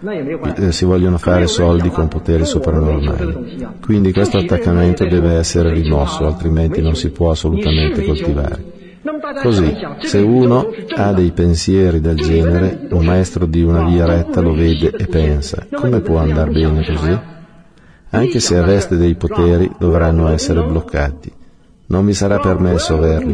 fare soldi con poteri soprannormali. Quindi questo attaccamento deve essere rimosso, altrimenti non si può assolutamente coltivare. Così, se uno ha dei pensieri del genere, un maestro di una via retta lo vede e pensa, come può andar bene così? Anche se aveste dei poteri, dovranno essere bloccati. Non vi sarà permesso averli.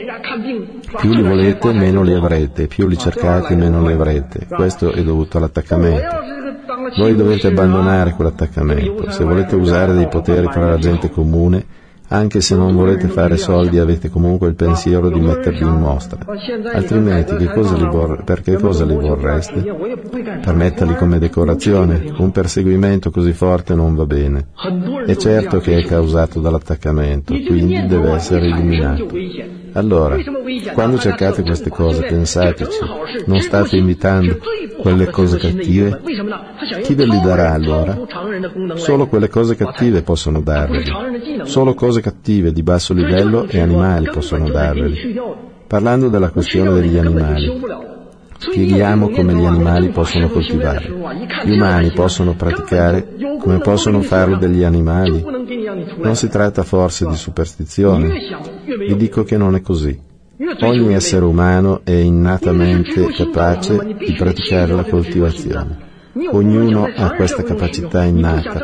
Più li volete, meno li avrete, più li cercate, meno li avrete. Questo è dovuto all'attaccamento. Voi dovete abbandonare quell'attaccamento. Se volete usare dei poteri per la gente comune, anche se non volete fare soldi, avete comunque il pensiero di metterli in mostra. Altrimenti, per che cosa li vorreste? Per metterli come decorazione? Un perseguimento così forte non va bene. È certo che è causato dall'attaccamento, quindi deve essere eliminato. Allora, quando cercate queste cose, pensateci, non state imitando quelle cose cattive? Chi ve li darà allora? Solo quelle cose cattive possono darveli. Solo cose cattive di basso livello e animali possono darveli. Parlando della questione degli animali, spieghiamo come gli animali possono coltivare. Gli umani possono praticare come possono farlo degli animali. Non si tratta forse di superstizione? Vi dico che non è così. Ogni essere umano è innatamente capace di praticare la coltivazione. Ognuno ha questa capacità innata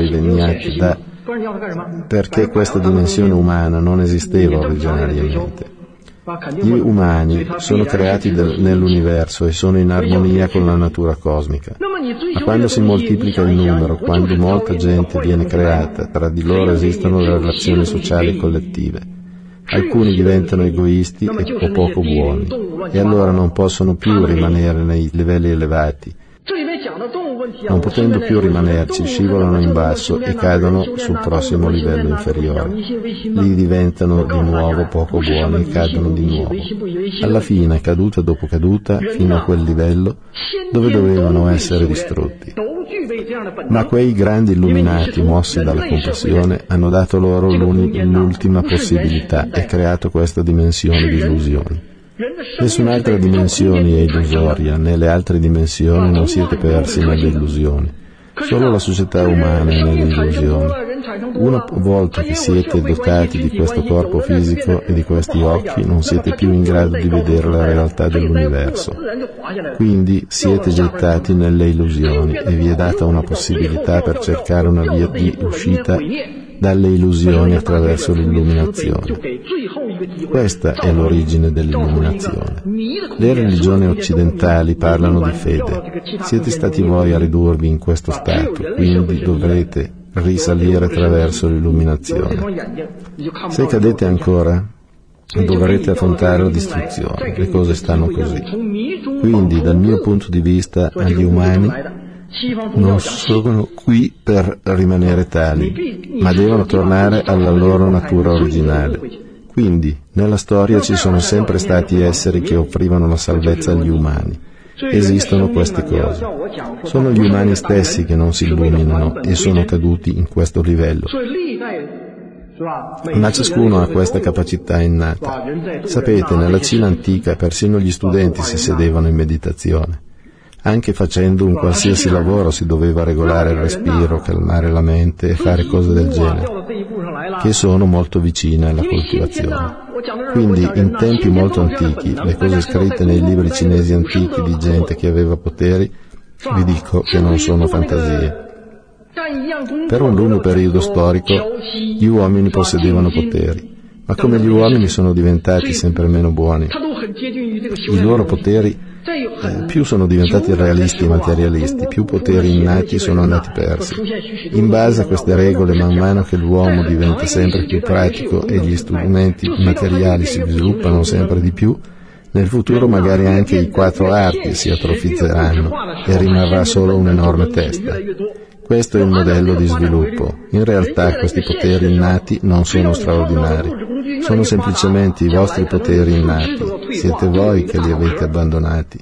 perché questa dimensione umana non esisteva originariamente. Gli umani sono creati nell'universo e sono in armonia con la natura cosmica. Ma quando si moltiplica il numero, quando molta gente viene creata, tra di loro esistono le relazioni sociali e collettive. Alcuni diventano egoisti o poco buoni, e allora non possono più rimanere nei livelli elevati. Non potendo più rimanerci, scivolano in basso e cadono sul prossimo livello inferiore. Lì diventano di nuovo poco buoni e cadono di nuovo. Alla fine, caduta dopo caduta, fino a quel livello dove dovevano essere distrutti. Ma quei grandi illuminati, mossi dalla compassione, hanno dato loro l'ultima possibilità e creato questa dimensione di illusioni. Nessun'altra dimensione è illusoria, nelle altre dimensioni non siete persi nelle illusioni. Solo la società umana è nelle illusioni. Una volta che siete dotati di questo corpo fisico e di questi occhi, non siete più in grado di vedere la realtà dell'universo. Quindi siete gettati nelle illusioni e vi è data una possibilità per cercare una via di uscita dalle illusioni attraverso l'illuminazione. Questa è l'origine dell'illuminazione. Le religioni occidentali parlano di fede. Siete stati voi a ridurvi in questo stato, quindi dovrete risalire attraverso l'illuminazione. Se cadete ancora, dovrete affrontare la distruzione. Le cose stanno così. Quindi, dal mio punto di vista, gli umani non sono qui per rimanere tali, ma devono tornare alla loro natura originale. Quindi, nella storia ci sono sempre stati esseri che offrivano la salvezza agli umani. Esistono queste cose. Sono gli umani stessi che non si illuminano e sono caduti in questo livello. Ma ciascuno ha questa capacità innata. Sapete, nella Cina antica persino gli studenti si sedevano in meditazione. Anche facendo un qualsiasi lavoro si doveva regolare il respiro, calmare la mente e fare cose del genere, che sono molto vicine alla coltivazione. Quindi, in tempi molto antichi, le cose scritte nei libri cinesi antichi di gente che aveva poteri, vi dico che non sono fantasie. Per un lungo periodo storico, gli uomini possedevano poteri, ma come gli uomini sono diventati sempre meno buoni, i loro poteri più sono diventati realisti e materialisti, più poteri innati sono andati persi. In base a queste regole, man mano che l'uomo diventa sempre più pratico e gli strumenti materiali si sviluppano sempre di più, nel futuro magari anche i 4 arti si atrofizzeranno e rimarrà solo un'enorme testa. Questo è il modello di sviluppo. In realtà questi poteri innati non sono straordinari, sono semplicemente i vostri poteri innati. Siete voi che li avete abbandonati.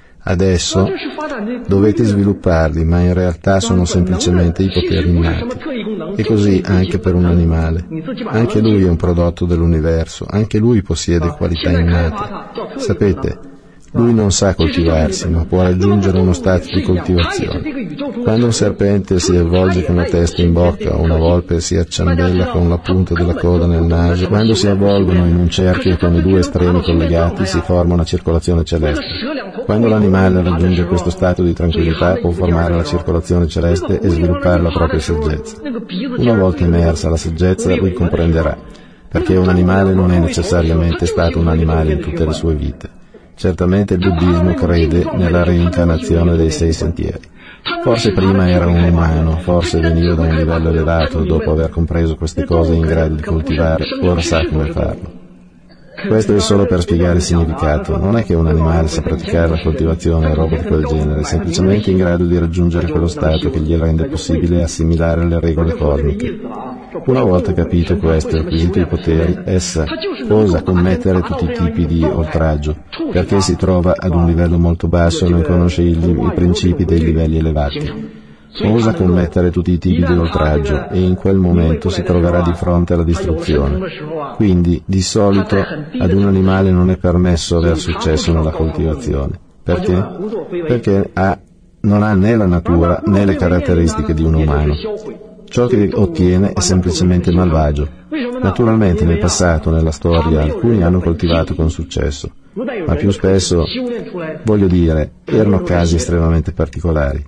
Adesso dovete svilupparli, ma in realtà sono semplicemente i poteri innati. E così anche per un animale. Anche lui è un prodotto dell'universo, anche lui possiede qualità innate. Sapete, lui non sa coltivarsi, ma può raggiungere uno stato di coltivazione. Quando un serpente si avvolge con la testa in bocca o una volpe si acciambella con la punta della coda nel naso, quando si avvolgono in un cerchio con i 2 estremi collegati si forma una circolazione celeste. Quando l'animale raggiunge questo stato di tranquillità può formare la circolazione celeste e sviluppare la propria saggezza. Una volta emersa la saggezza, lui comprenderà, perché un animale non è necessariamente stato un animale in tutte le sue vite. Certamente il buddismo crede nella reincarnazione dei 6 sentieri. Forse prima era un umano, forse veniva da un livello elevato, dopo aver compreso queste cose è in grado di coltivare, ora sa come farlo. Questo è solo per spiegare il significato. Non è che un animale sa praticare la coltivazione o roba di quel genere, è semplicemente in grado di raggiungere quello stato che gli rende possibile assimilare le regole cosmiche. Una volta capito questo e acquisito i poteri, essa osa commettere tutti i tipi di oltraggio, perché si trova ad un livello molto basso e non conosce i principi dei livelli elevati. Osa commettere tutti i tipi di oltraggio e in quel momento si troverà di fronte alla distruzione. Quindi, di solito, ad un animale non è permesso aver successo nella coltivazione. Perché? Perché non ha né la natura né le caratteristiche di un umano. Ciò che ottiene è semplicemente malvagio. Naturalmente nel passato, nella storia, alcuni hanno coltivato con successo, ma più spesso, voglio dire, erano casi estremamente particolari.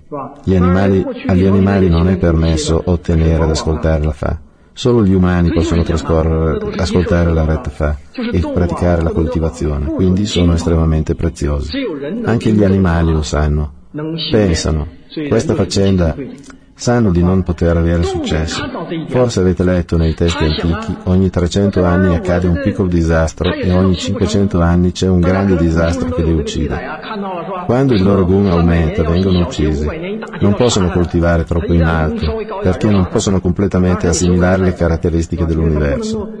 Agli animali non è permesso ottenere ed ascoltare la fa. Solo gli umani possono ascoltare la retta fa e praticare la coltivazione, quindi sono estremamente preziosi. Anche gli animali lo sanno, pensano, questa faccenda sanno di non poter avere successo. Forse avete letto nei testi antichi, ogni 300 anni accade un piccolo disastro e ogni 500 anni c'è un grande disastro che li uccide. Quando il loro gun aumenta, vengono uccisi. Non possono coltivare troppo in alto, perché non possono completamente assimilare le caratteristiche dell'universo.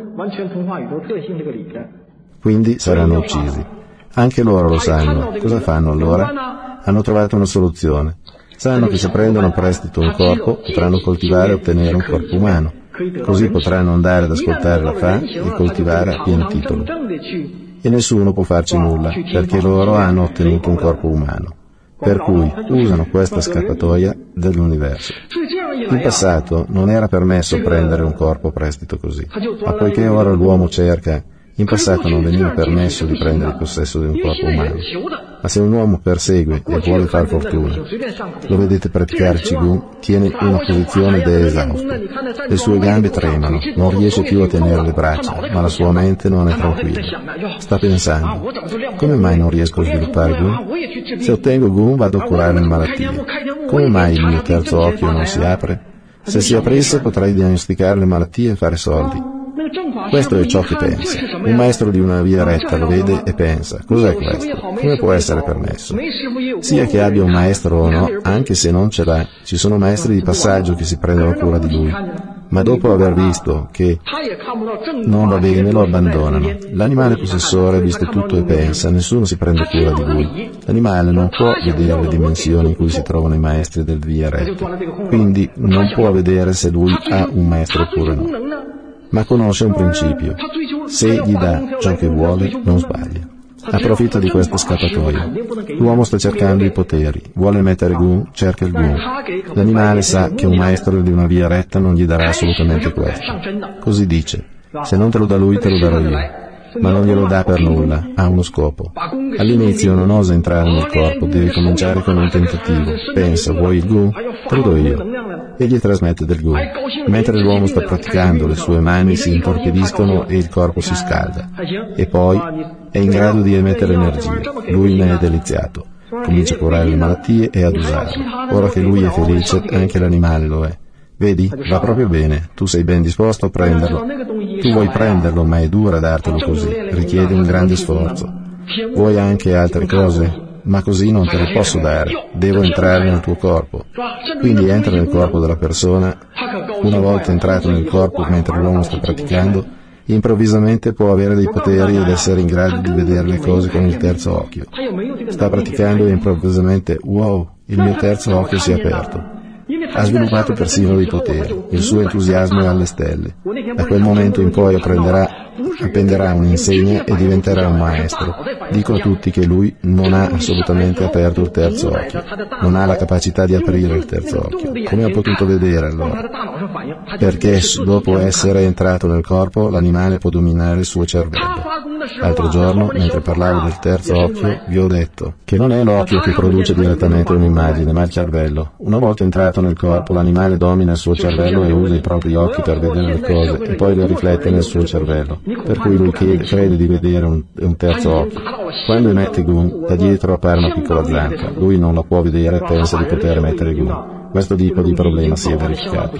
Quindi saranno uccisi. Anche loro lo sanno. Cosa fanno allora? Hanno trovato una soluzione. Sanno che se prendono a prestito un corpo, potranno coltivare e ottenere un corpo umano. Così potranno andare ad ascoltare la fa e coltivare a pieno titolo. E nessuno può farci nulla, perché loro hanno ottenuto un corpo umano. per cui usano questa scappatoia dell'universo. In passato non era permesso prendere un corpo a prestito così, ma poiché ora l'uomo cerca, in passato non veniva permesso di prendere il possesso di un corpo umano. Ma se un uomo persegue e vuole far fortuna, lo vedete praticare Qigong, tiene una posizione ed è esausto. Le sue gambe tremano, non riesce più a tenere le braccia, ma la sua mente non è tranquilla. Sta pensando, come mai non riesco a sviluppare Gun? Se ottengo Gun vado a curare le malattie. Come mai il mio terzo occhio non si apre? Se si aprisse potrei diagnosticare le malattie e fare soldi. Questo è ciò che pensa. Un maestro di una via retta lo vede e pensa, cos'è questo? Come può essere permesso? Sia che abbia un maestro o no, anche se non ce l'ha, ci sono maestri di passaggio che si prendono cura di lui. Ma dopo aver visto che non va bene lo abbandonano. L'animale possessore viste tutto e pensa, nessuno si prende cura di lui. L'animale non può vedere le dimensioni in cui si trovano i maestri del via retta, quindi non può vedere se lui ha un maestro oppure no. Ma conosce un principio: se gli dà ciò che vuole, non sbaglia. Approfitta di questa scappatoia. L'uomo sta cercando i poteri, vuole mettere Gun, cerca il Gun. L'animale sa che un maestro di una via retta non gli darà assolutamente questo. Così dice: se non te lo dà lui, te lo darò io. Ma non glielo dà per nulla, ha uno scopo. All'inizio non osa entrare nel corpo, deve cominciare con un tentativo. Pensa, vuoi il Gun? Te lo do io. E gli trasmette del Gun. Mentre l'uomo sta praticando, le sue mani si intorpidiscono e il corpo si scalda. E poi è in grado di emettere energia. Lui ne è deliziato. Comincia a curare le malattie e ad usarlo. Ora che lui è felice, anche l'animale lo è. Vedi? Va proprio bene. Tu sei ben disposto a prenderlo. Tu vuoi prenderlo, ma è dura dartelo così. Richiede un grande sforzo. Vuoi anche altre cose? Ma così non te le posso dare. Devo entrare nel tuo corpo. Quindi entra nel corpo della persona. Una volta entrato nel corpo mentre l'uomo sta praticando, improvvisamente può avere dei poteri ed essere in grado di vedere le cose con il terzo occhio. Sta praticando e improvvisamente, wow, il mio terzo occhio si è aperto. Ha sviluppato persino dei poteri, il suo entusiasmo è alle stelle. Da quel momento in poi appenderà un'insegna e diventerà un maestro. Dico a tutti che lui non ha assolutamente aperto il terzo occhio, non ha la capacità di aprire il terzo occhio. Come ha potuto vedere allora? Perché dopo essere entrato nel corpo l'animale può dominare il suo cervello. L'altro giorno, mentre parlavo del terzo occhio, vi ho detto che non è l'occhio che produce direttamente un'immagine, ma il cervello. Una volta entrato nel corpo, l'animale domina il suo cervello e usa i propri occhi per vedere le cose e poi le riflette nel suo cervello. Per cui lui crede di vedere un terzo occhio. Quando emette Gun, da dietro appare una piccola zampa. Lui non la può vedere e pensa di poter emettere Gun. Questo tipo di problema si è verificato.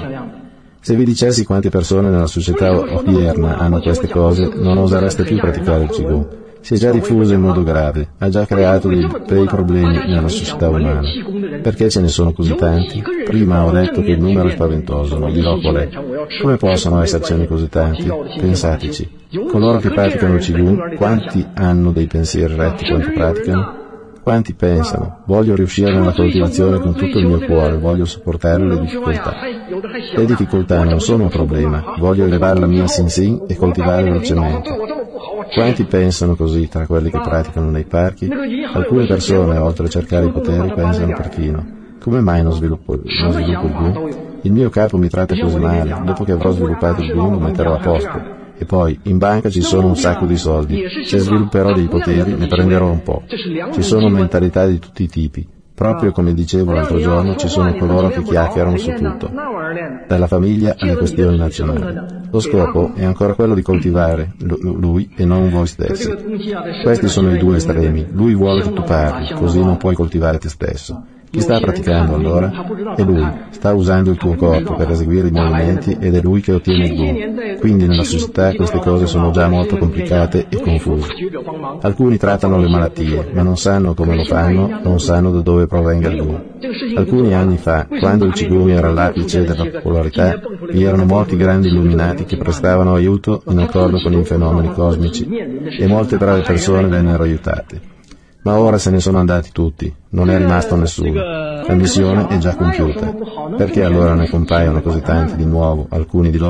Se vi dicessi quante persone nella società odierna hanno queste cose, non osereste più praticare il Qigong. Si è già diffuso in modo grave, ha già creato dei problemi nella società umana. Perché ce ne sono così tanti? Prima ho detto che il numero è spaventoso, non dirò qual è. Come possono essercene così tanti? Pensateci. Coloro che praticano il Qigong, quanti hanno dei pensieri retti quando praticano? Quanti pensano, voglio riuscire nella coltivazione con tutto il mio cuore, voglio sopportare le difficoltà. Le difficoltà non sono un problema, voglio elevare la mia Sin e coltivare velocemente. Quanti pensano così tra quelli che praticano nei parchi? Alcune persone, oltre a cercare i poteri, pensano perchino. Come mai non sviluppo il Gun? Il mio capo mi tratta così male, dopo che avrò sviluppato il Gun lo metterò a posto. E poi, in banca ci sono un sacco di soldi. Se svilupperò dei poteri, ne prenderò un po'. Ci sono mentalità di tutti i tipi. Proprio come dicevo l'altro giorno, ci sono coloro che chiacchierano su tutto, dalla famiglia alle questioni nazionali. Lo scopo è ancora quello di coltivare lui e non voi stessi. Questi sono i due estremi. Lui vuole che tu parli, così non puoi coltivare te stesso. Chi sta praticando allora? È lui. Sta usando il tuo corpo per eseguire i movimenti ed è lui che ottiene il Gun. Quindi nella società queste cose sono già molto complicate e confuse. Alcuni trattano le malattie, ma non sanno come lo fanno, non sanno da dove provenga il Gun. Alcuni anni fa, quando il Qigong era all'apice della popolarità, vi erano molti grandi illuminati che prestavano aiuto in accordo con i fenomeni cosmici e molte brave persone vennero aiutate. Ma ora se ne sono andati tutti, non è rimasto nessuno. La missione è già compiuta. Perché allora ne compaiono così tanti di nuovo, alcuni di loro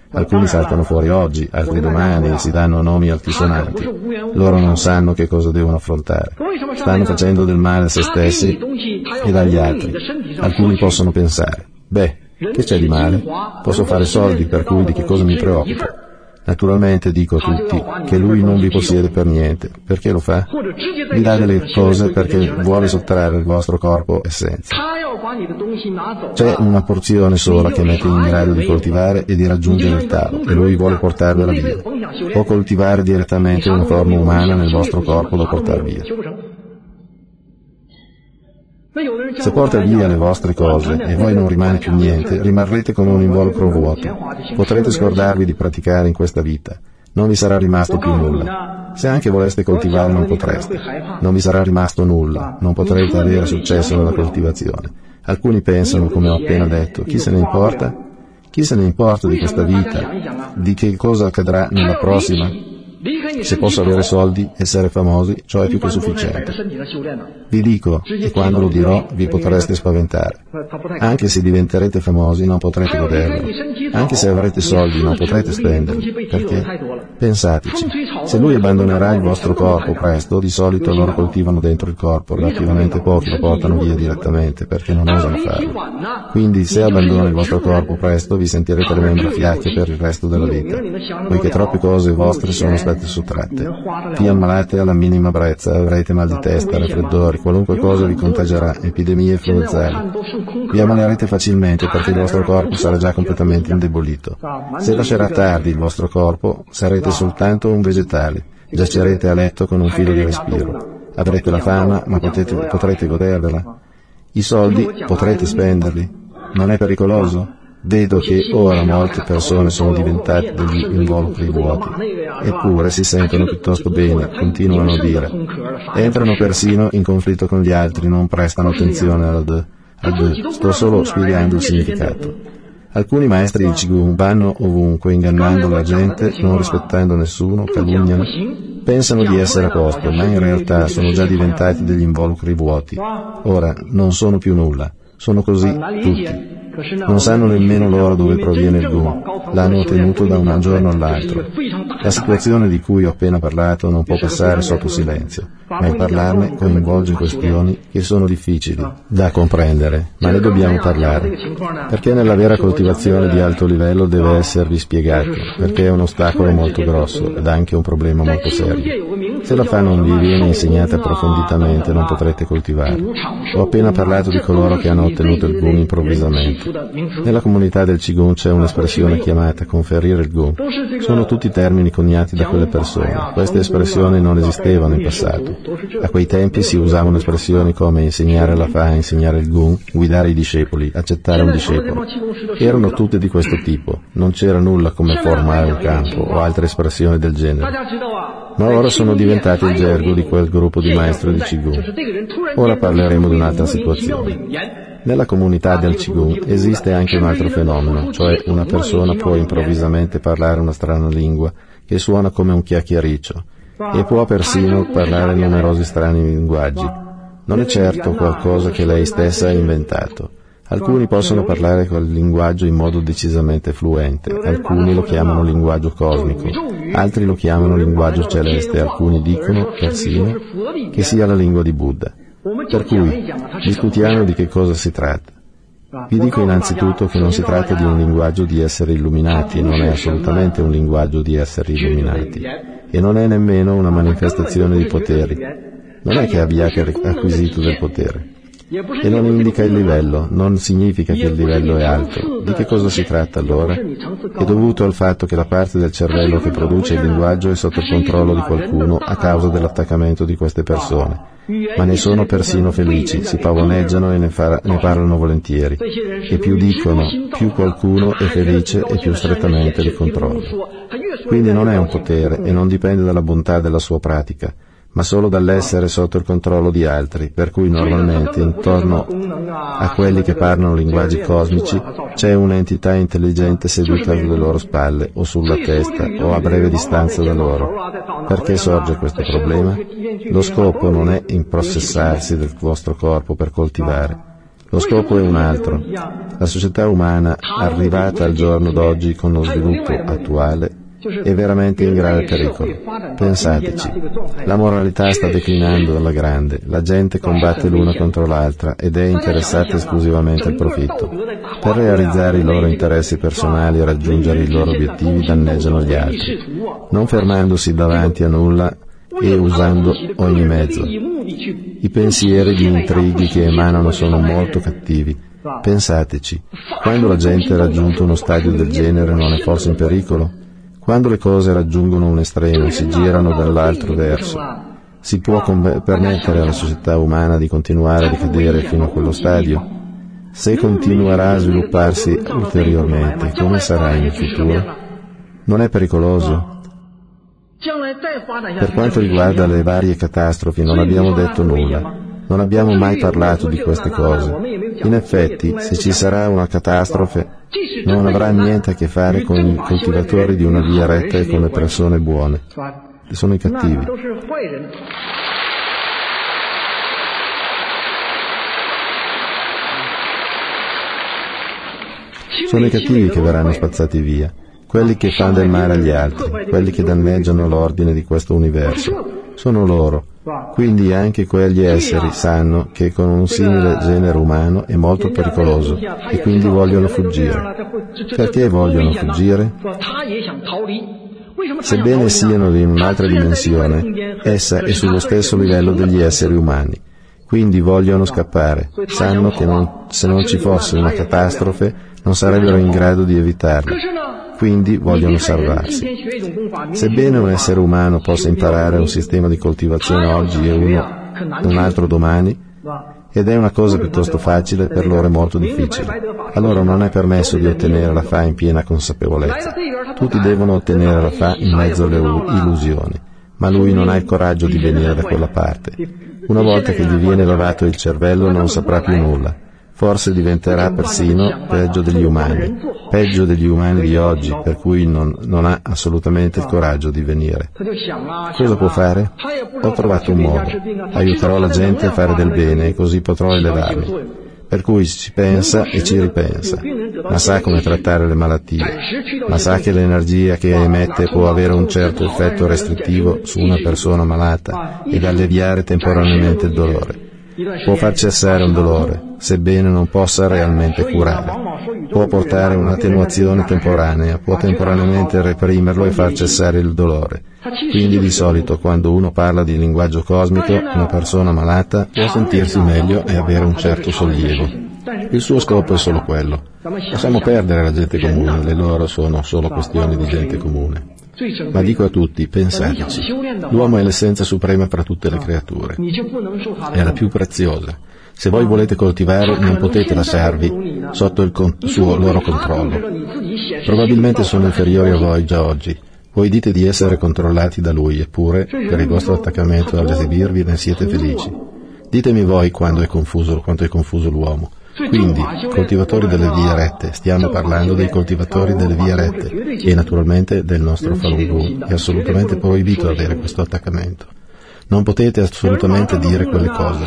Alcuni saltano fuori oggi, altri domani, si danno nomi altisonanti. Loro non sanno che cosa devono affrontare. Stanno facendo del male a se stessi ed agli altri. Alcuni possono pensare: beh, che c'è di male? Posso fare soldi, per cui di che cosa mi preoccupo? Naturalmente dico a tutti che lui non vi possiede per niente. Perché lo fa? Vi dà delle cose perché vuole sottrarre il vostro corpo essenza. C'è una porzione sola che mette in grado di coltivare e di raggiungere il Tao, e lui vuole portarvela via. Può coltivare direttamente una forma umana nel vostro corpo da portar via. Se porta via le vostre cose e voi non rimane più niente, rimarrete come un involucro vuoto. Potrete scordarvi di praticare in questa vita. Non vi sarà rimasto più nulla. Se anche voleste coltivare non potreste. Non vi sarà rimasto nulla. Non potrete avere successo nella coltivazione. Alcuni pensano, come ho appena detto, chi se ne importa? Chi se ne importa di questa vita? Di che cosa accadrà nella prossima? Se posso avere soldi, essere famosi, ciò è più che sufficiente. Vi dico, e quando lo dirò, vi potreste spaventare. Anche se diventerete famosi, non potrete goderlo. Anche se avrete soldi, non potrete spenderli. Perché? Pensateci. Se lui abbandonerà il vostro corpo presto, di solito loro coltivano dentro il corpo, relativamente pochi lo portano via direttamente, perché non osano farlo. Quindi, se abbandona il vostro corpo presto, vi sentirete le membra fiacche per il resto della vita, poiché troppe cose vostre sono state sottratte. Vi ammalate alla minima brezza, avrete mal di testa, raffreddori, qualunque cosa vi contagerà, epidemie influenzali. Vi ammalerete facilmente perché il vostro corpo sarà già completamente indebolito. Se lascerà tardi il vostro corpo, sarete soltanto un vegetale, giacerete a letto con un filo di respiro. Avrete la fama, ma potrete godervela. I soldi potrete spenderli. Non è pericoloso? Vedo che ora molte persone sono diventate degli involucri vuoti, eppure si sentono piuttosto bene, continuano a dire. Entrano persino in conflitto con gli altri, non prestano attenzione al sto solo spiegando il significato. Alcuni maestri di Qigong vanno ovunque, ingannando la gente, non rispettando nessuno, calunniano. Pensano di essere a posto, ma in realtà sono già diventati degli involucri vuoti. Ora non sono più nulla, sono così tutti. Non sanno nemmeno loro dove proviene il Gun, l'hanno ottenuto da un giorno all'altro. La situazione di cui ho appena parlato non può passare sotto silenzio, ma il parlarne coinvolge questioni che sono difficili da comprendere, ma ne dobbiamo parlare, perché nella vera coltivazione di alto livello deve esservi spiegato, perché è un ostacolo molto grosso ed anche un problema molto serio. Se la fa non vi viene insegnata approfonditamente, non potrete coltivare. Ho appena parlato di coloro che hanno ottenuto il Gun improvvisamente. Nella comunità del Qigong c'è un'espressione chiamata conferire il Gun. Sono tutti termini coniati da quelle persone. Queste espressioni non esistevano in passato. A quei tempi si usavano espressioni come insegnare la fa, insegnare il Gun, guidare i discepoli, accettare un discepolo. Erano tutte di questo tipo. Non c'era nulla come formare un campo o altre espressioni del genere. Ma ora sono diventati il gergo di quel gruppo di maestri di Qigong. Ora parleremo di un'altra situazione. Nella comunità del Qigong esiste anche un altro fenomeno, cioè una persona può improvvisamente parlare una strana lingua che suona come un chiacchiericcio e può persino parlare numerosi strani linguaggi. Non è certo qualcosa che lei stessa ha inventato. Alcuni possono parlare quel linguaggio in modo decisamente fluente, alcuni lo chiamano linguaggio cosmico, altri lo chiamano linguaggio celeste, alcuni dicono persino che sia la lingua di Buddha. Per cui, discutiamo di che cosa si tratta. Vi dico innanzitutto che non si tratta di un linguaggio di esseri illuminati, non è assolutamente un linguaggio di esseri illuminati, e non è nemmeno una manifestazione di poteri. Non è che abbiate acquisito del potere. E non indica il livello, non significa che il livello è alto. Di che cosa si tratta allora? È dovuto al fatto che la parte del cervello che produce il linguaggio è sotto il controllo di qualcuno a causa dell'attaccamento di queste persone. Ma ne sono persino felici, si pavoneggiano e ne parlano volentieri. E più dicono, più qualcuno è felice e più strettamente li controlla. Quindi non è un potere e non dipende dalla bontà della sua pratica, ma solo dall'essere sotto il controllo di altri, per cui normalmente intorno a quelli che parlano linguaggi cosmici c'è un'entità intelligente seduta alle loro spalle o sulla testa o a breve distanza da loro. Perché sorge questo problema? Lo scopo non è impossessarsi del vostro corpo per coltivare. Lo scopo è un altro. La società umana, arrivata al giorno d'oggi con lo sviluppo attuale, è veramente in grave pericolo. Pensateci, la moralità sta declinando alla grande, la gente combatte l'una contro l'altra ed è interessata esclusivamente al profitto. Per realizzare i loro interessi personali e raggiungere i loro obiettivi danneggiano gli altri, non fermandosi davanti a nulla e usando ogni mezzo. I pensieri, gli intrighi che emanano sono molto cattivi. Pensateci, quando la gente ha raggiunto uno stadio del genere non è forse in pericolo? Quando le cose raggiungono un estremo e si girano dall'altro verso, si può permettere alla società umana di continuare a decadere fino a quello stadio? Se continuerà a svilupparsi ulteriormente, come sarà in futuro? Non è pericoloso? Per quanto riguarda le varie catastrofi non abbiamo detto nulla. Non abbiamo mai parlato di queste cose. In effetti, se ci sarà una catastrofe, non avrà niente a che fare con i coltivatori di una via retta e con le persone buone. Sono i cattivi. Sono i cattivi che verranno spazzati via, quelli che fanno del male agli altri, quelli che danneggiano l'ordine di questo universo. Sono loro. Quindi anche quegli esseri sanno che con un simile genere umano è molto pericoloso e quindi vogliono fuggire. Perché vogliono fuggire? Sebbene siano in un'altra dimensione, essa è sullo stesso livello degli esseri umani. Quindi vogliono scappare. Sanno che se non ci fosse una catastrofe non sarebbero in grado di evitarla. Quindi vogliono salvarsi. Sebbene un essere umano possa imparare un sistema di coltivazione oggi e un altro domani, ed è una cosa piuttosto facile, per loro è molto difficile. A loro non è permesso di ottenere la fa in piena consapevolezza. Tutti devono ottenere la fa in mezzo alle illusioni, ma lui non ha il coraggio di venire da quella parte. Una volta che gli viene lavato il cervello non saprà più nulla. Forse diventerà persino peggio degli umani di oggi, per cui non ha assolutamente il coraggio di venire. Cosa può fare? Ho trovato un modo. Aiuterò la gente a fare del bene e così potrò elevarmi. Per cui ci pensa e ci ripensa, ma sa come trattare le malattie, ma sa che l'energia che emette può avere un certo effetto restrittivo su una persona malata ed alleviare temporaneamente il dolore. Può far cessare un dolore, sebbene non possa realmente curare. Può portare un'attenuazione temporanea, può temporaneamente reprimerlo e far cessare il dolore. Quindi di solito quando uno parla di linguaggio cosmico, una persona malata può sentirsi meglio e avere un certo sollievo. Il suo scopo è solo quello. Lasciamo perdere la gente comune, le loro sono solo questioni di gente comune. Ma dico a tutti, pensateci, l'uomo è l'essenza suprema fra tutte le creature, è la più preziosa. Se voi volete coltivare, non potete lasciarvi sotto il loro controllo. Probabilmente sono inferiori a voi già oggi. Voi dite di essere controllati da lui, eppure, per il vostro attaccamento all'esibirvi, ne siete felici. Ditemi voi quanto è confuso l'uomo. Quindi, coltivatori delle vie rette, stiamo parlando dei coltivatori delle vie rette e naturalmente del nostro Falun Gong. È assolutamente proibito avere questo attaccamento. Non potete assolutamente dire quelle cose.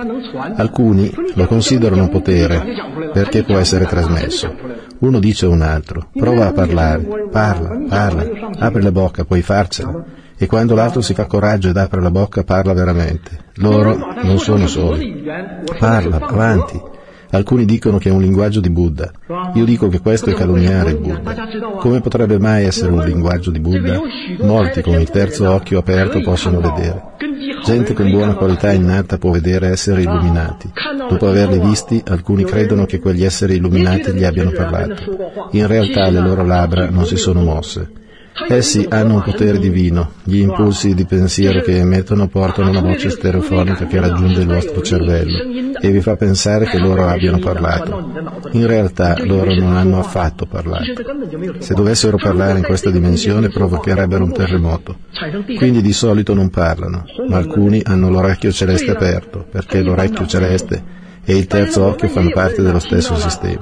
Alcuni lo considerano potere perché può essere trasmesso. Uno dice a un altro, prova a parlare, parla, apri la bocca, puoi farcela. E quando l'altro si fa coraggio ed apre la bocca, parla veramente. Loro non sono soli. Parla, avanti. Alcuni dicono che è un linguaggio di Buddha. Io dico che questo è calunniare il Buddha. Come potrebbe mai essere un linguaggio di Buddha? Molti con il terzo occhio aperto possono vedere. Gente con buona qualità innata può vedere esseri illuminati. Dopo averli visti, alcuni credono che quegli esseri illuminati gli abbiano parlato. In realtà le loro labbra non si sono mosse. Essi hanno un potere divino. Gli impulsi di pensiero che emettono portano una voce stereofonica che raggiunge il vostro cervello e vi fa pensare che loro abbiano parlato. In realtà loro non hanno affatto parlato. Se dovessero parlare in questa dimensione provocherebbero un terremoto. Quindi di solito non parlano, ma alcuni hanno l'orecchio celeste aperto, perché l'orecchio celeste e il terzo occhio fanno parte dello stesso sistema.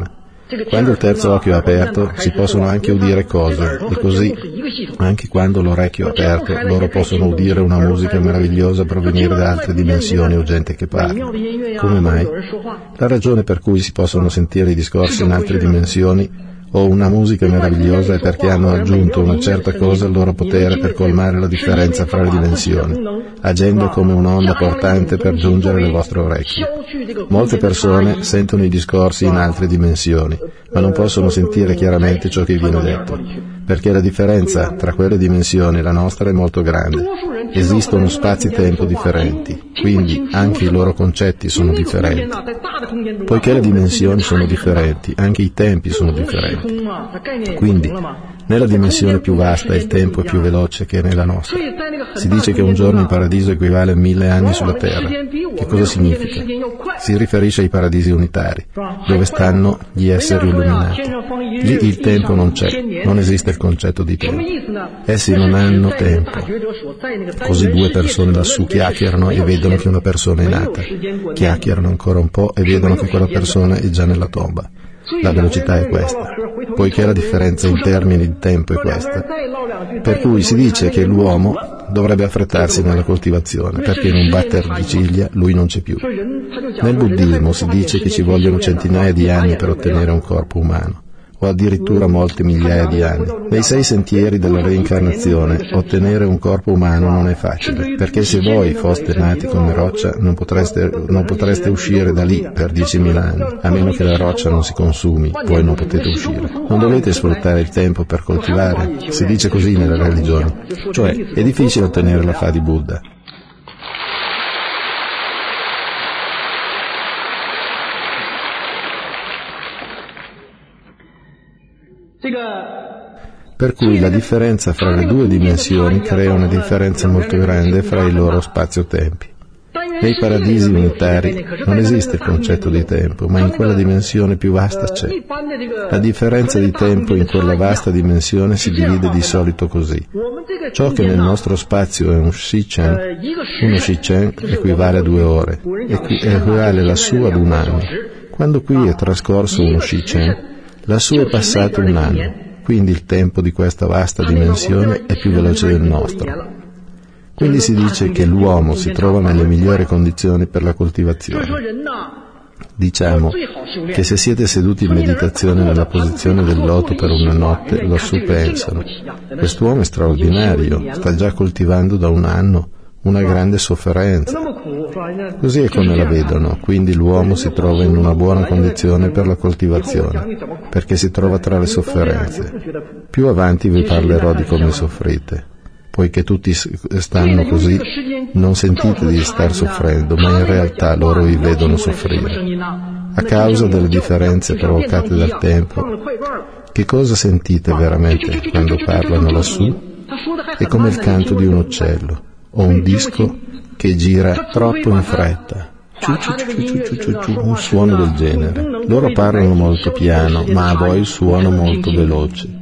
Quando il terzo occhio è aperto si possono anche udire cose, e così, anche quando l'orecchio è aperto, loro possono udire una musica meravigliosa provenire da altre dimensioni o gente che parla. Come mai? La ragione per cui si possono sentire i discorsi in altre dimensioni o una musica meravigliosa è perché hanno aggiunto una certa cosa al loro potere per colmare la differenza fra le dimensioni, agendo come un'onda portante per giungere alle vostre orecchie. Molte persone sentono i discorsi in altre dimensioni, ma non possono sentire chiaramente ciò che viene detto, perché la differenza tra quelle dimensioni e la nostra è molto grande. Esistono spazi-tempo differenti, quindi anche i loro concetti sono differenti. Poiché le dimensioni sono differenti, anche i tempi sono differenti. Quindi, nella dimensione più vasta il tempo è più veloce che nella nostra. Si dice che un giorno in paradiso equivale a 1000 anni sulla Terra. Che cosa significa? Si riferisce ai paradisi unitari, dove stanno gli esseri illuminati. Lì il tempo non c'è, non esiste il concetto di tempo. Essi non hanno tempo. Così due persone lassù chiacchierano e vedono che una persona è nata. Chiacchierano ancora un po' e vedono che quella persona è già nella tomba. La velocità è questa, poiché la differenza in termini di tempo è questa. Per cui si dice che l'uomo dovrebbe affrettarsi nella coltivazione, perché in un batter di ciglia lui non c'è più. Nel buddismo si dice che ci vogliono centinaia di anni per ottenere un corpo umano, o addirittura molte migliaia di anni. Nei 6 sentieri della reincarnazione, ottenere un corpo umano non è facile, perché se voi foste nati come roccia, non potreste uscire da lì per 10.000 anni, a meno che la roccia non si consumi, voi non potete uscire. Non dovete sfruttare il tempo per coltivare, si dice così nella religione. Cioè, è difficile ottenere la fa di Buddha. Per cui la differenza fra le due dimensioni crea una differenza molto grande fra i loro spazio-tempi. Nei paradisi unitari non esiste il concetto di tempo, ma in quella dimensione più vasta c'è. La differenza di tempo in quella vasta dimensione si divide di solito così. Ciò che nel nostro spazio è un shichen, uno shichen equivale a 2 ore, equivale lassù ad 1 anno. Quando qui è trascorso uno shichen, lassù è passato 1 anno. Quindi il tempo di questa vasta dimensione è più veloce del nostro. Quindi si dice che l'uomo si trova nelle migliori condizioni per la coltivazione. Diciamo che se siete seduti in meditazione nella posizione del loto per una notte, lassù pensano: quest'uomo è straordinario, sta già coltivando da 1 anno una grande sofferenza. Così è come la vedono, quindi l'uomo si trova in una buona condizione per la coltivazione, perché si trova tra le sofferenze. Più avanti vi parlerò di come soffrite. Poiché tutti stanno così, non sentite di star soffrendo, ma in realtà loro vi vedono soffrire. A causa delle differenze provocate dal tempo, che cosa sentite veramente quando parlano lassù? È come il canto di un uccello o un disco che gira troppo in fretta, un suono del genere. Loro parlano molto piano, ma a voi suona molto veloce.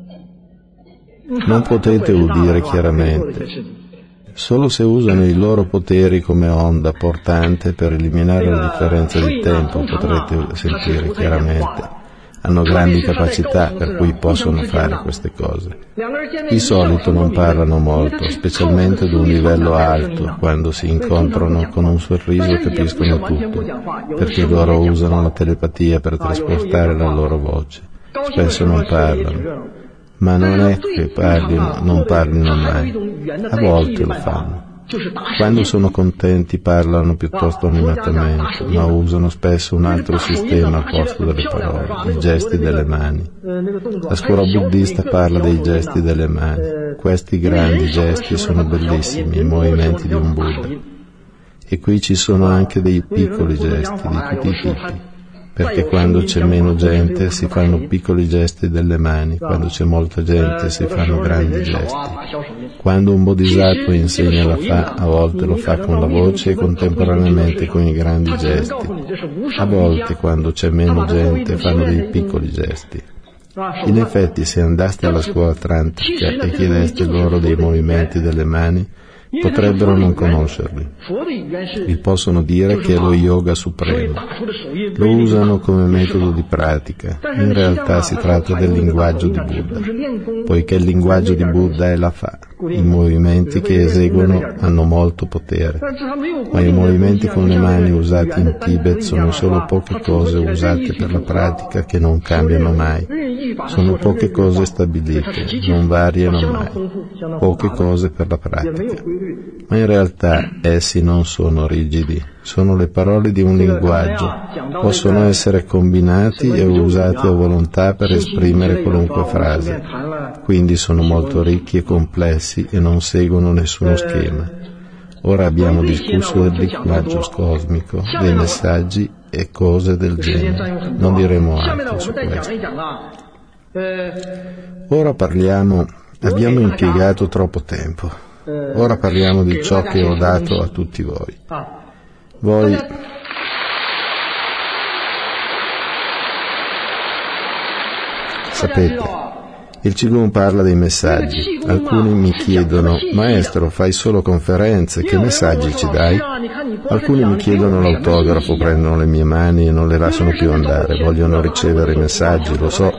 Non potete udire chiaramente. Solo se usano i loro poteri come onda portante per eliminare la differenza di tempo potrete sentire chiaramente. Hanno grandi capacità per cui possono fare queste cose. Di solito non parlano molto, specialmente ad un livello alto, quando si incontrano con un sorriso capiscono tutto, perché loro usano la telepatia per trasportare la loro voce. Spesso non parlano. Ma non è che non parlino mai, a volte lo fanno. Quando sono contenti parlano piuttosto animatamente, ma usano spesso un altro sistema al posto delle parole, i gesti delle mani. La scuola buddista parla dei gesti delle mani. Questi grandi gesti sono bellissimi, i movimenti di un Buddha. E qui ci sono anche dei piccoli gesti di tutti i tipi. Perché quando c'è meno gente si fanno piccoli gesti delle mani, quando c'è molta gente si fanno grandi gesti. Quando un bodhisattva insegna la fa, a volte lo fa con la voce e contemporaneamente con i grandi gesti. A volte, quando c'è meno gente, fanno dei piccoli gesti. In effetti, se andaste alla scuola tantrica e chiedeste loro dei movimenti delle mani, Potrebbero non conoscerli. Vi possono dire che è lo yoga supremo. Lo usano come metodo di pratica. In realtà si tratta del linguaggio di Buddha, poiché il linguaggio di Buddha è la Fa. I movimenti che eseguono hanno molto potere, ma i movimenti con le mani usati in Tibet sono solo poche cose usate per la pratica che non cambiano mai. Sono poche cose stabilite, non variano mai. Poche cose per la pratica. Ma in realtà essi non sono rigidi, sono le parole di un linguaggio, possono essere combinati e usati a volontà per esprimere qualunque frase, quindi sono molto ricchi e complessi e non seguono nessuno schema. Ora abbiamo discusso del linguaggio cosmico, dei messaggi e cose del genere, non diremo altro su questo. Ora abbiamo impiegato troppo tempo. Ora parliamo di ciò che ho dato a tutti voi. Voi sapete, il Qigong parla dei messaggi. Alcuni mi chiedono: maestro, fai solo conferenze, che messaggi ci dai? Alcuni mi chiedono l'autografo, prendono le mie mani e non le lasciano più andare, vogliono ricevere i messaggi, lo so.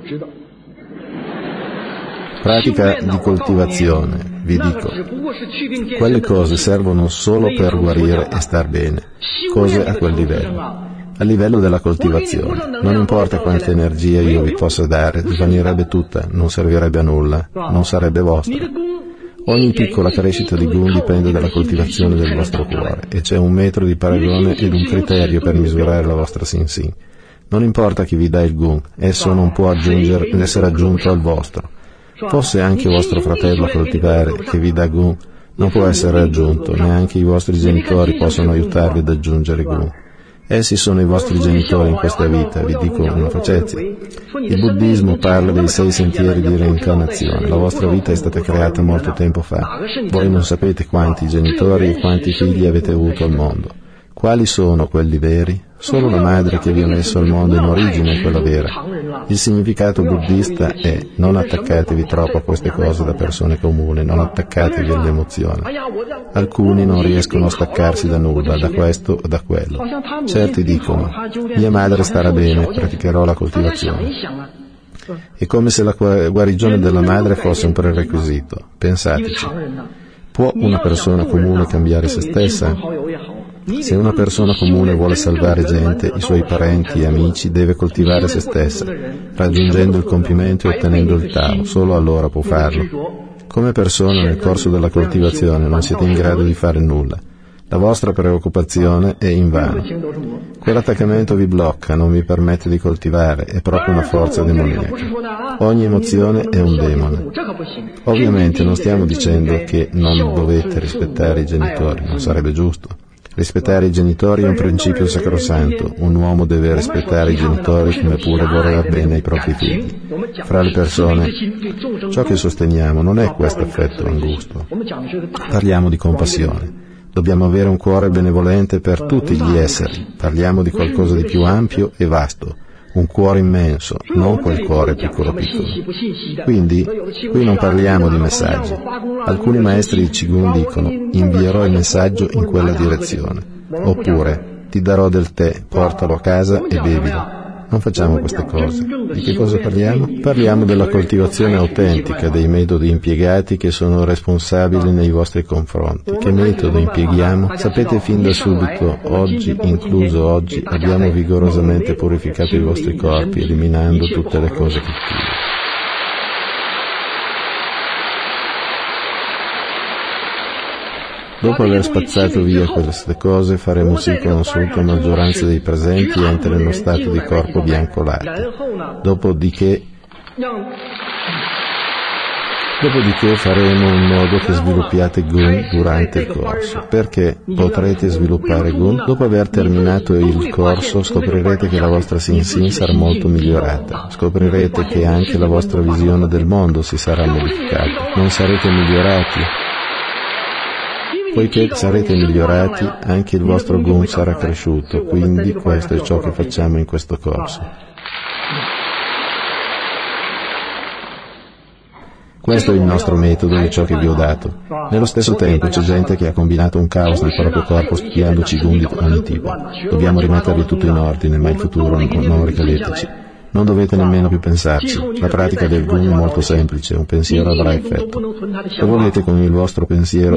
Pratica di coltivazione, vi dico, quelle cose servono solo per guarire e star bene, cose a quel livello, a livello della coltivazione. Non importa quanta energia io vi possa dare, svanirebbe tutta, non servirebbe a nulla, non sarebbe vostra. Ogni piccola crescita di Gun dipende dalla coltivazione del vostro cuore, e c'è un metro di paragone ed un criterio per misurare la vostra Sin-Sin. Non importa chi vi dà il Gun, esso non può essere aggiunto al vostro. Fosse anche vostro fratello a coltivare, che vi dà Gun, non può essere aggiunto, neanche i vostri genitori possono aiutarvi ad aggiungere Gun. Essi sono i vostri genitori in questa vita, vi dico una facezia. Il buddismo parla dei 6 sentieri di reincarnazione. La vostra vita è stata creata molto tempo fa. Voi non sapete quanti genitori e quanti figli avete avuto al mondo. Quali sono quelli veri? Solo la madre che vi ha messo al mondo in origine è quella vera. Il significato buddista è: non attaccatevi troppo a queste cose da persone comuni, non attaccatevi alle emozioni. Alcuni non riescono a staccarsi da nulla, da questo o da quello. Certi dicono: mia madre starà bene, praticherò la coltivazione. È come se la guarigione della madre fosse un prerequisito. Pensateci. Può una persona comune cambiare se stessa? Se una persona comune vuole salvare gente, i suoi parenti e amici, deve coltivare se stessa, raggiungendo il compimento e ottenendo il Tao. Solo allora può farlo. Come persona nel corso della coltivazione non siete in grado di fare nulla. La vostra preoccupazione è invano. Quell'attaccamento vi blocca, non vi permette di coltivare, è proprio una forza demoniaca. Ogni emozione è un demone. Ovviamente non stiamo dicendo che non dovete rispettare i genitori, non sarebbe giusto. Rispettare i genitori è un principio sacrosanto. Un uomo deve rispettare i genitori come pure voler bene ai propri figli. Fra le persone, ciò che sosteniamo non è questo affetto angusto. Parliamo di compassione. Dobbiamo avere un cuore benevolente per tutti gli esseri. Parliamo di qualcosa di più ampio e vasto. Un cuore immenso, non quel cuore piccolo piccolo. Quindi, qui non parliamo di messaggi. Alcuni maestri di Qigong dicono: invierò il messaggio in quella direzione. Oppure, ti darò del tè, portalo a casa e bevilo. Non facciamo queste cose. Di che cosa parliamo? Parliamo della coltivazione autentica, dei metodi impiegati che sono responsabili nei vostri confronti. Che metodo impieghiamo? Sapete fin da subito, oggi, incluso oggi, abbiamo vigorosamente purificato i vostri corpi, eliminando tutte le cose cattive. Dopo aver spazzato via queste cose, faremo sì che un'assoluta maggioranza dei presenti entri nello stato di corpo bianco latte. Dopodiché faremo in modo che sviluppiate Gun durante il corso. Perché potrete sviluppare Gun? Dopo aver terminato il corso scoprirete che la vostra Sin-Sin sarà molto migliorata. Scoprirete che anche la vostra visione del mondo si sarà modificata. Non sarete migliorati? Poiché sarete migliorati, anche il vostro Gun sarà cresciuto, quindi questo è ciò che facciamo in questo corso. Questo è il nostro metodo e ciò che vi ho dato. Nello stesso tempo c'è gente che ha combinato un caos nel proprio corpo studiando Qigong di ogni tipo. Dobbiamo rimettervi tutto in ordine, ma in futuro non ricadeteci. Non dovete nemmeno più pensarci. La pratica del Gun è molto semplice, un pensiero avrà effetto. Se volete, con il vostro pensiero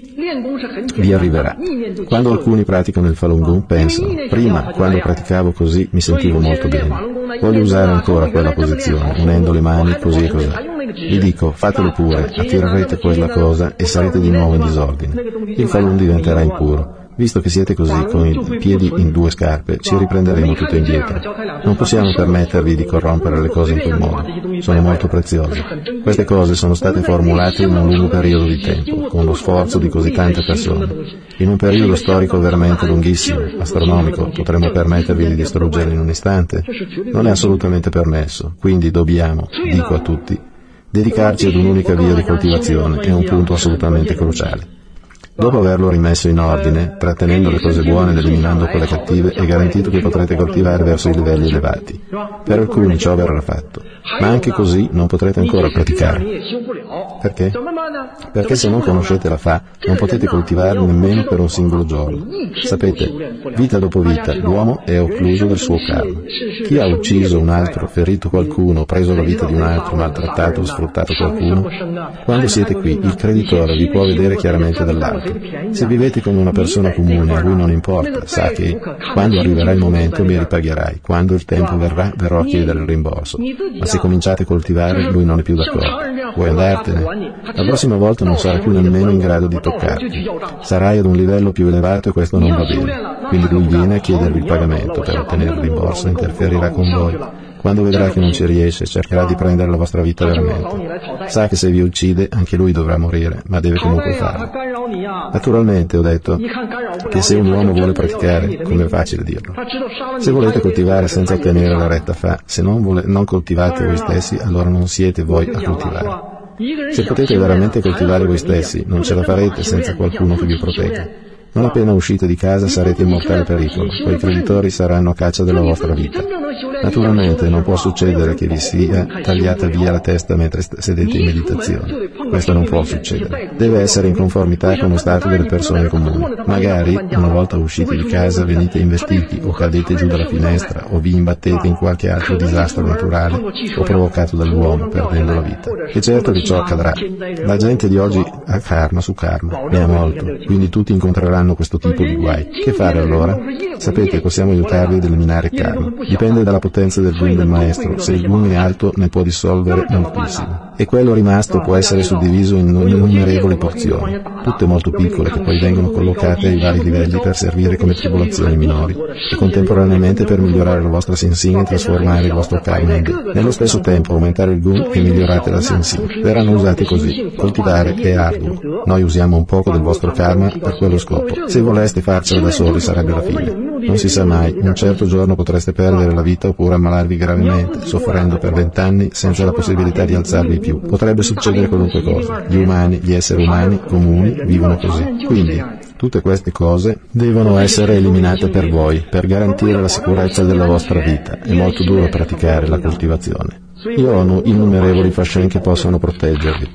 vi arriverà. Quando alcuni praticano il Falun Gong pensano: prima, quando praticavo così, mi sentivo molto bene. Voglio usare ancora quella posizione, unendo le mani così e così. Vi dico, fatelo pure, attirerete quella cosa e sarete di nuovo in disordine. Il Falun diventerà impuro. Visto che siete così, con i piedi in due scarpe, ci riprenderemo tutto indietro. Non possiamo permettervi di corrompere le cose in quel modo. Sono molto preziose. Queste cose sono state formulate in un lungo periodo di tempo, con lo sforzo di così tante persone. In un periodo storico veramente lunghissimo, astronomico, potremmo permettervi di distruggerle in un istante? Non è assolutamente permesso. Quindi dobbiamo, dico a tutti, dedicarci ad un'unica via di coltivazione. È un punto assolutamente cruciale. Dopo averlo rimesso in ordine, trattenendo le cose buone ed eliminando quelle cattive, è garantito che potrete coltivare verso i livelli elevati. Per alcuni ciò verrà fatto, ma anche così non potrete ancora praticare. Perché? Perché se non conoscete la Fa, non potete coltivare nemmeno per un singolo giorno. Sapete, vita dopo vita, l'uomo è occluso del suo karma. Chi ha ucciso un altro, ferito qualcuno, preso la vita di un altro, maltrattato o sfruttato qualcuno? Quando siete qui, il creditore vi può vedere chiaramente dall'alto. Se vivete con una persona comune, a lui non importa, sa che quando arriverà il momento mi ripagherai, quando il tempo verrà verrò a chiedere il rimborso, ma se cominciate a coltivare lui non è più d'accordo. Vuoi andartene? La prossima volta non sarà più nemmeno in grado di toccarti. Sarai ad un livello più elevato e questo non va bene. Quindi lui viene a chiedervi il pagamento per ottenere il rimborso e interferirà con voi. Quando vedrà che non ci riesce, cercherà di prendere la vostra vita veramente. Sa che se vi uccide, anche lui dovrà morire, ma deve comunque farlo. Naturalmente ho detto che se un uomo vuole praticare, come è facile dirlo. Se volete coltivare senza ottenere la retta Fa, se non coltivate voi stessi, allora non siete voi a coltivare. Se potete veramente coltivare voi stessi, non ce la farete senza qualcuno che vi protegga. Non appena uscite di casa sarete in mortale pericolo, quei creditori saranno a caccia della vostra vita. Naturalmente non può succedere che vi sia tagliata via la testa mentre sedete in meditazione. Questo non può succedere. Deve essere in conformità con lo stato delle persone comuni. Magari, una volta usciti di casa, venite investiti o cadete giù dalla finestra o vi imbattete in qualche altro disastro naturale o provocato dall'uomo, perdendo la vita. E certo che ciò accadrà. La gente di oggi ha karma su karma, ne ha molto, quindi tutti incontreranno questo tipo di guai. Che fare allora? Sapete, possiamo aiutarvi ad eliminare il karma. Dipende dalla potenza del Gun del maestro. Se il Gun è alto ne può dissolvere moltissimo. E quello rimasto può essere suddiviso in innumerevoli porzioni, tutte molto piccole che poi vengono collocate ai vari livelli per servire come tribolazioni minori e contemporaneamente per migliorare la vostra Sensing e trasformare il vostro karma in Gun. Nello stesso tempo aumentare il Gun e migliorate la Sensing. Verranno usati così. Coltivare è arduo. Noi usiamo un poco del vostro karma per quello scopo. Se voleste farcela da soli sarebbe la fine. Non si sa mai, un certo giorno potreste perdere la vita oppure ammalarvi gravemente, soffrendo per 20 anni senza la possibilità di alzarvi più. Potrebbe succedere qualunque cosa. Gli umani, gli esseri umani comuni vivono così. Quindi, tutte queste cose devono essere eliminate per voi, per garantire la sicurezza della vostra vita. È molto duro praticare la coltivazione. Io ho innumerevoli fascien che possono proteggervi.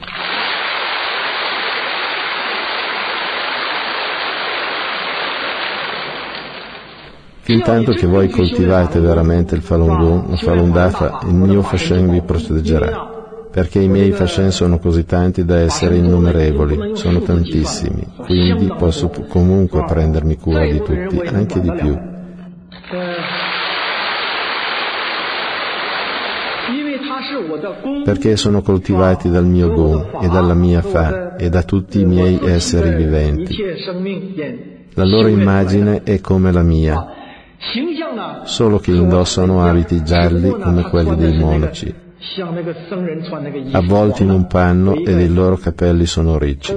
Fintanto che voi coltivate veramente il Falun Gong, la Falun Dafa, il mio fascien vi proteggerà. Perché i miei fascien sono così tanti da essere innumerevoli, sono tantissimi, quindi posso comunque prendermi cura di tutti, anche di più. Perché sono coltivati dal mio Gun e dalla mia Fa e da tutti i miei esseri viventi. La loro immagine è come la mia, solo che indossano abiti gialli come quelli dei monaci, avvolti in un panno ed i loro capelli sono ricci.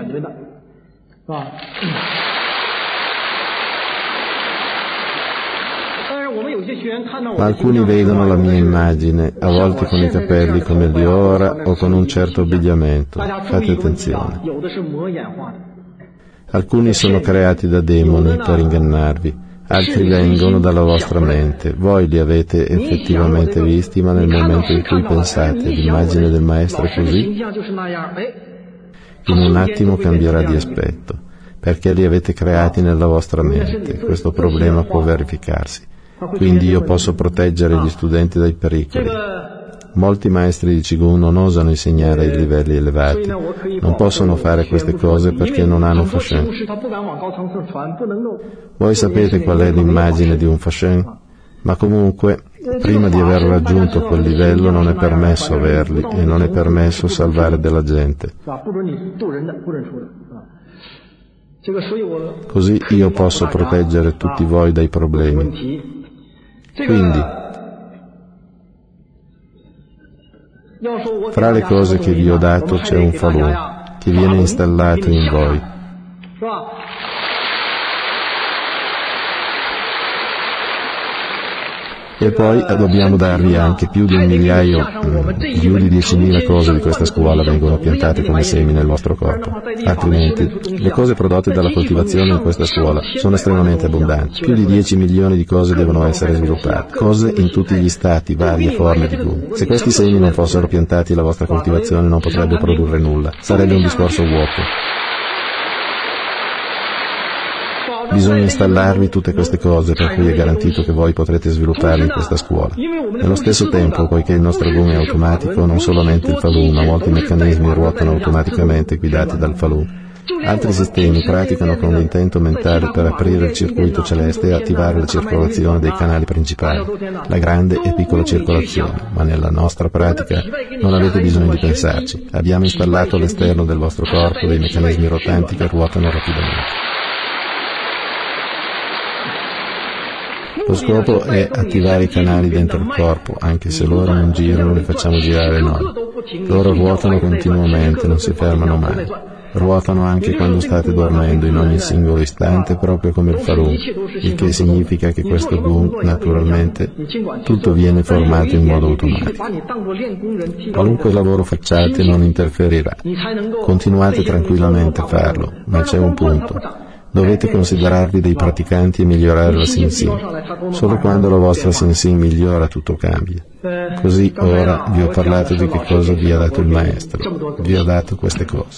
Ma alcuni vedono la mia immagine, avvolti con i capelli come di ora o con un certo abbigliamento. Fate attenzione. Alcuni sono creati da demoni per ingannarvi. Altri vengono dalla vostra mente, voi li avete effettivamente visti, ma nel momento in cui pensate l'immagine del maestro è così, in un attimo cambierà di aspetto, perché li avete creati nella vostra mente. Questo problema può verificarsi. Quindi io posso proteggere gli studenti dai pericoli. Molti maestri di Qigong non osano insegnare ai livelli elevati, non possono fare queste cose perché non hanno Fashen. Voi sapete qual è l'immagine di un Fashen? Ma comunque, prima di aver raggiunto quel livello non è permesso averli e non è permesso salvare della gente. Così io posso proteggere tutti voi dai problemi. Quindi, fra le cose che vi ho dato c'è un falun che viene installato in voi. E poi dobbiamo darvi anche più di 1 migliaio, più di 10.000 cose di questa scuola vengono piantate come semi nel vostro corpo. Altrimenti, le cose prodotte dalla coltivazione in questa scuola sono estremamente abbondanti. Più di 10 milioni di cose devono essere sviluppate. Cose in tutti gli stati, varie forme di Gu. Se questi semi non fossero piantati, la vostra coltivazione non potrebbe produrre nulla. Sarebbe un discorso vuoto. Bisogna installarvi tutte queste cose, per cui è garantito che voi potrete svilupparle in questa scuola. Nello stesso tempo, poiché il nostro Gun è automatico, non solamente il Falun, ma molti meccanismi ruotano automaticamente guidati dal Falun. Altri sistemi praticano con l'intento mentale per aprire il circuito celeste e attivare la circolazione dei canali principali, la grande e piccola circolazione, ma nella nostra pratica non avete bisogno di pensarci. Abbiamo installato all'esterno del vostro corpo dei meccanismi rotanti che ruotano rapidamente. Lo scopo è attivare i canali dentro il corpo, anche se loro non girano, li facciamo girare noi. Loro ruotano continuamente, non si fermano mai. Ruotano anche quando state dormendo, in ogni singolo istante, proprio come il Falun, il che significa che questo Gun, naturalmente, tutto viene formato in modo automatico. Qualunque lavoro facciate non interferirà. Continuate tranquillamente a farlo, ma c'è un punto. Dovete considerarvi dei praticanti e migliorare la Sin. Solo quando la vostra Sin migliora tutto cambia. Così ora vi ho parlato di che cosa vi ha dato il Maestro. Vi ha dato queste cose.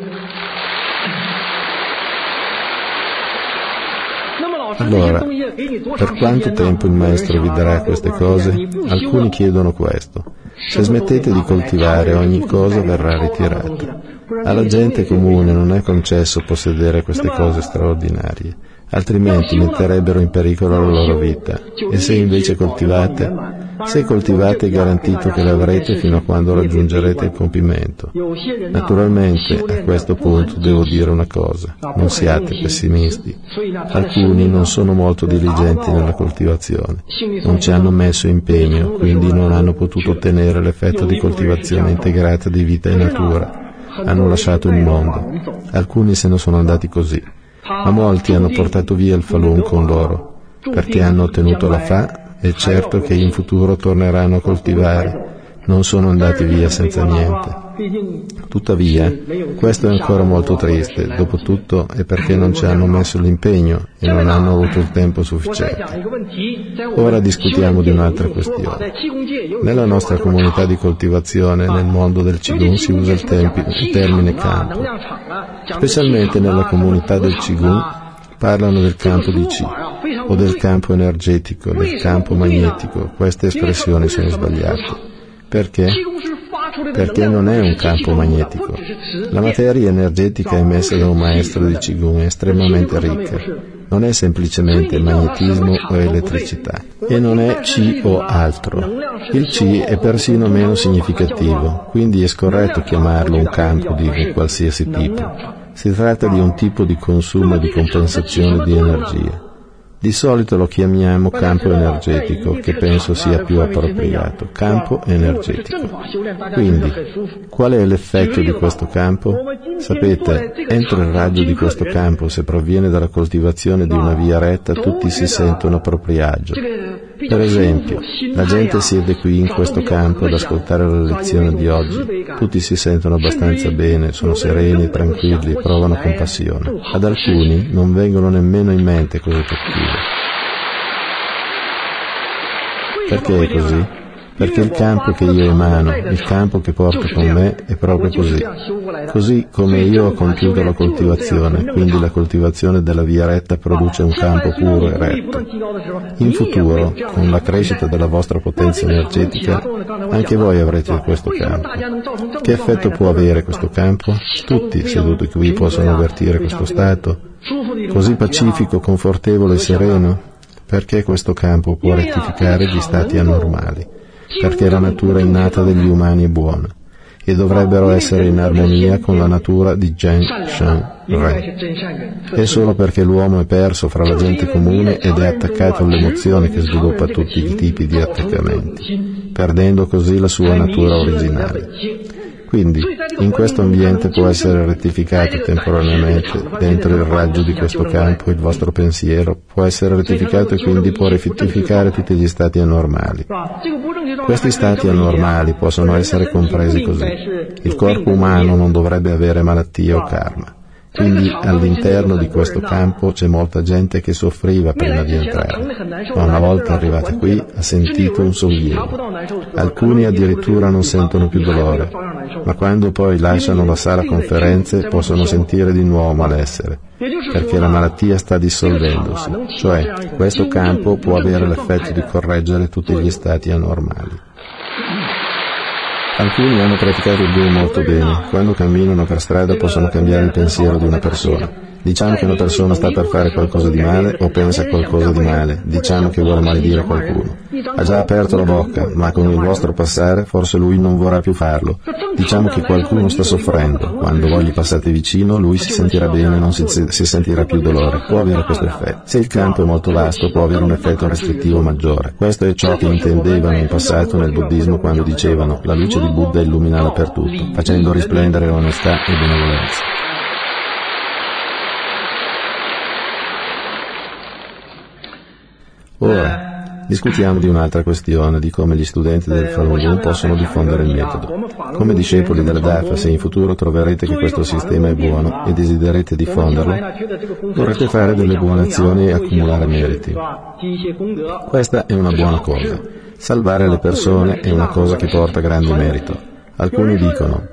Allora, per quanto tempo il Maestro vi darà queste cose? Alcuni chiedono questo. Se smettete di coltivare, ogni cosa verrà ritirata. Alla gente comune non è concesso possedere queste cose straordinarie, altrimenti metterebbero in pericolo la loro vita. E se invece coltivate? Se coltivate è garantito che le avrete fino a quando raggiungerete il compimento. Naturalmente, a questo punto devo dire una cosa, non siate pessimisti. Alcuni non sono molto diligenti nella coltivazione, non ci hanno messo impegno, quindi non hanno potuto ottenere l'effetto di coltivazione integrata di vita e natura. Hanno lasciato il mondo. Alcuni se ne sono andati così, ma molti hanno portato via il Falun con loro, perché hanno ottenuto la Fa. È certo che in futuro torneranno a coltivare, non sono andati via senza niente. Tuttavia, questo è ancora molto triste, dopotutto è perché non ci hanno messo l'impegno e non hanno avuto il tempo sufficiente. Ora discutiamo di un'altra questione. Nella nostra comunità di coltivazione, nel mondo del Qigong, si usa il termine campo. Specialmente nella comunità del Qigong parlano del campo di Qi o del campo energetico, del campo magnetico. Queste espressioni sono sbagliate. Perché? Perché non è un campo magnetico. La materia energetica emessa da un maestro di Qigong è estremamente ricca. Non è semplicemente magnetismo o elettricità. E non è Qi o altro. Il Qi è persino meno significativo, quindi è scorretto chiamarlo un campo di qualsiasi tipo. Si tratta di un tipo di consumo e di compensazione di energia. Di solito lo chiamiamo campo energetico, che penso sia più appropriato, campo energetico. Quindi, qual è l'effetto di questo campo? Sapete, entro il raggio di questo campo, se proviene dalla coltivazione di una via retta, tutti si sentono a proprio agio. Per esempio, la gente siede qui in questo campo ad ascoltare la lezione di oggi. Tutti si sentono abbastanza bene, sono sereni, tranquilli, provano compassione. Ad alcuni non vengono nemmeno in mente cose cattive. Perché è così? Perché il campo che io emano, il campo che porto con me è proprio così. Così come io ho compiuto la coltivazione, quindi la coltivazione della via retta produce un campo puro e retto. In futuro, con la crescita della vostra potenza energetica, anche voi avrete questo campo. Che effetto può avere questo campo? Tutti seduti qui possono avvertire questo stato, così pacifico, confortevole e sereno, perché questo campo può rettificare gli stati anormali. Perché la natura innata degli umani è buona e dovrebbero essere in armonia con la natura di Zhen Shen Re. È solo perché l'uomo è perso fra la gente comune ed è attaccato all'emozione che sviluppa tutti i tipi di attaccamenti, perdendo così la sua natura originale. Quindi, in questo ambiente può essere rettificato temporaneamente dentro il raggio di questo campo il vostro pensiero, può essere rettificato e quindi può rettificare tutti gli stati anormali. Questi stati anormali possono essere compresi così. Il corpo umano non dovrebbe avere malattie o karma. Quindi all'interno di questo campo c'è molta gente che soffriva prima di entrare, ma una volta arrivati qui ha sentito un sollievo. Alcuni addirittura non sentono più dolore, ma quando poi lasciano la sala conferenze possono sentire di nuovo malessere, perché la malattia sta dissolvendosi, cioè questo campo può avere l'effetto di correggere tutti gli stati anormali. Alcuni hanno praticato il Dio molto bene. Quando camminano per strada possono cambiare il pensiero di una persona. Diciamo che una persona sta per fare qualcosa di male o pensa qualcosa di male. Diciamo che vuole maledire qualcuno. Ha già aperto la bocca, ma con il vostro passare forse lui non vorrà più farlo. Diciamo che qualcuno sta soffrendo. Quando voi gli passate vicino, lui si sentirà bene e non si sentirà più dolore. Può avere questo effetto. Se il campo è molto vasto, può avere un effetto restrittivo maggiore. Questo è ciò che intendevano in passato nel buddismo quando dicevano la luce di Buddha illumina dappertutto, facendo risplendere onestà e benevolenza. Ora, discutiamo di un'altra questione, di come gli studenti del Falun Gong possono diffondere il metodo. Come discepoli della Dafa, se in futuro troverete che questo sistema è buono e desiderete diffonderlo, dovrete fare delle buone azioni e accumulare meriti. Questa è una buona cosa. Salvare le persone è una cosa che porta grande merito. Alcuni dicono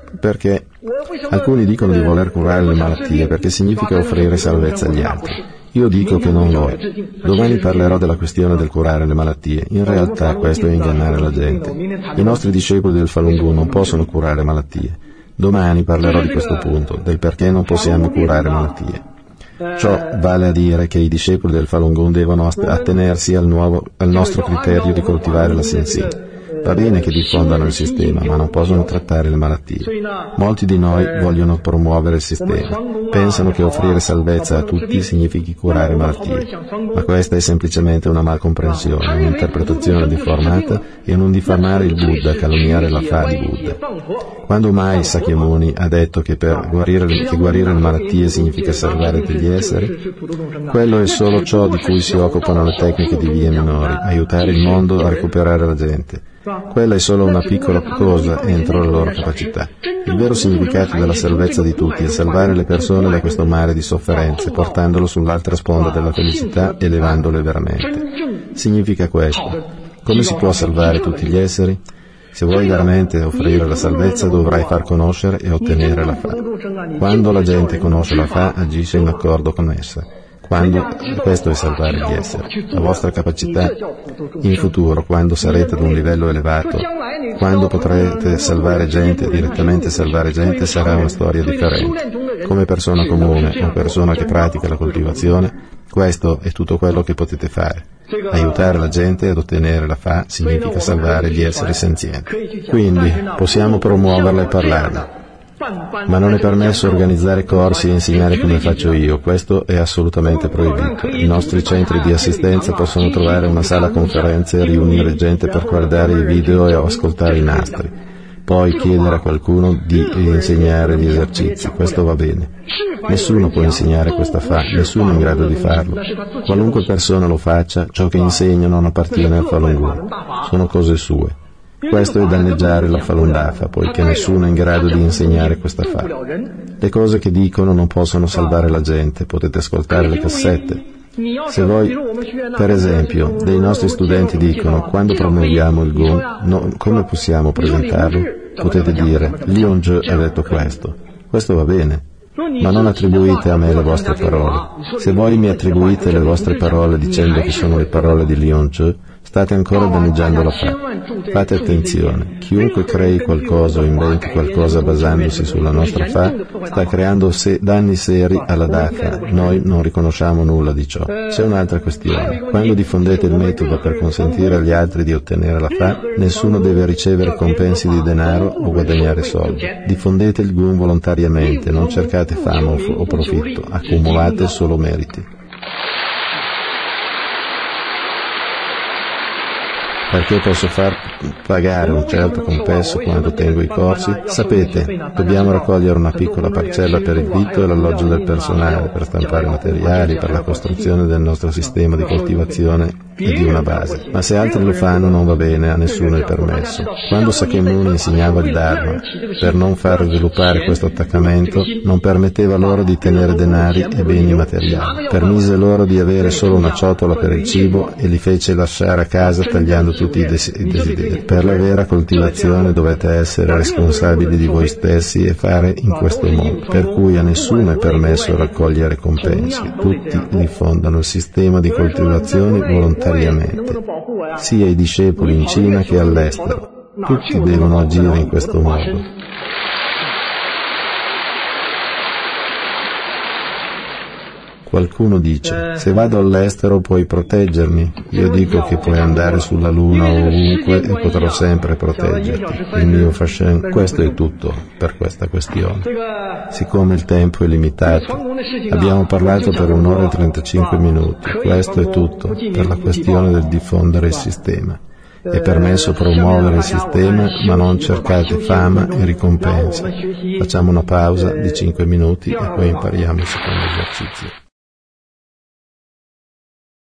di voler curare le malattie perché significa offrire salvezza agli altri. Io dico che non lo è. Domani parlerò della questione del curare le malattie. In realtà questo è ingannare la gente. I nostri discepoli del Falun Gong non possono curare malattie. Domani parlerò di questo punto, del perché non possiamo curare malattie. Ciò vale a dire che i discepoli del Falun Gong devono attenersi al nostro criterio di coltivare la Sin-Sin. Va bene che diffondano il sistema, ma non possono trattare le malattie. Molti di noi vogliono promuovere il sistema. Pensano che offrire salvezza a tutti significhi curare malattie. Ma questa è semplicemente una malcomprensione, un'interpretazione deformata e un diffamare il Buddha, calunniare la fa di Buddha. Quando mai Sakyamuni ha detto che guarire le malattie significa salvare degli esseri? Quello è solo ciò di cui si occupano le tecniche di vie minori, aiutare il mondo a recuperare la gente. Quella è solo una piccola cosa entro la loro capacità. Il vero significato della salvezza di tutti è salvare le persone da questo mare di sofferenze, portandolo sull'altra sponda della felicità, elevandole veramente. Significa questo. Come si può salvare tutti gli esseri? Se vuoi veramente offrire la salvezza, dovrai far conoscere e ottenere la fa. Quando la gente conosce la fa, agisce in accordo con essa. Questo è salvare gli esseri. La vostra capacità in futuro, quando sarete ad un livello elevato, quando potrete salvare gente, direttamente salvare gente, sarà una storia differente. Come persona comune o persona che pratica la coltivazione, questo è tutto quello che potete fare. Aiutare la gente ad ottenere la fa significa salvare gli esseri senzienti. Quindi possiamo promuoverla e parlarne. Ma non è permesso organizzare corsi e insegnare come faccio io, questo è assolutamente proibito. I nostri centri di assistenza possono trovare una sala conferenze e riunire gente per guardare i video e ascoltare i nastri. Poi chiedere a qualcuno di insegnare gli esercizi, questo va bene. Nessuno può insegnare questa fa, nessuno è in grado di farlo. Qualunque persona lo faccia, ciò che insegna non appartiene al Falun Gong, sono cose sue. Questo è danneggiare la Falun Dafa, poiché nessuno è in grado di insegnare questa fa. Le cose che dicono non possono salvare la gente, potete ascoltare le cassette. Se voi, per esempio, dei nostri studenti dicono quando promuoviamo il Gong, come possiamo presentarlo? Potete dire, Lion Je ha detto questo. Questo va bene. Ma non attribuite a me le vostre parole. Se voi mi attribuite le vostre parole dicendo che sono le parole di Lion Je, state ancora danneggiando la Fa. Fate attenzione, chiunque crei qualcosa o inventi qualcosa basandosi sulla nostra Fa, sta creando danni seri alla Dafa. Noi non riconosciamo nulla di ciò. C'è un'altra questione. Quando diffondete il metodo per consentire agli altri di ottenere la Fa, nessuno deve ricevere compensi di denaro o guadagnare soldi. Diffondete il Gong volontariamente, non cercate fama o profitto, accumulate solo meriti. Perché posso far pagare un certo compenso quando tengo i corsi? Sapete, dobbiamo raccogliere una piccola parcella per il vitto e l'alloggio del personale, per stampare materiali, per la costruzione del nostro sistema di coltivazione e di una base. Ma se altri lo fanno non va bene, a nessuno è permesso. Quando Sakyamuni insegnava il Dharma, per non far sviluppare questo attaccamento, non permetteva loro di tenere denari e beni materiali. Permise loro di avere solo una ciotola per il cibo e li fece lasciare a casa tagliando tutti i desideri. Per la vera coltivazione dovete essere responsabili di voi stessi e fare in questo modo, per cui a nessuno è permesso raccogliere compensi. Tutti diffondano il sistema di coltivazione volontariamente, sia i discepoli in Cina che all'estero. Tutti devono agire in questo modo. Qualcuno dice, se vado all'estero puoi proteggermi? Io dico che puoi andare sulla Luna o ovunque e potrò sempre proteggerti. Il mio Fashion, questo è tutto per questa questione. Siccome il tempo è limitato, abbiamo parlato per 1 ora e 35 minuti. Questo è tutto per la questione del diffondere il sistema. È permesso promuovere il sistema, ma non cercate fama e ricompense. Facciamo una pausa di 5 minuti e poi impariamo il secondo esercizio.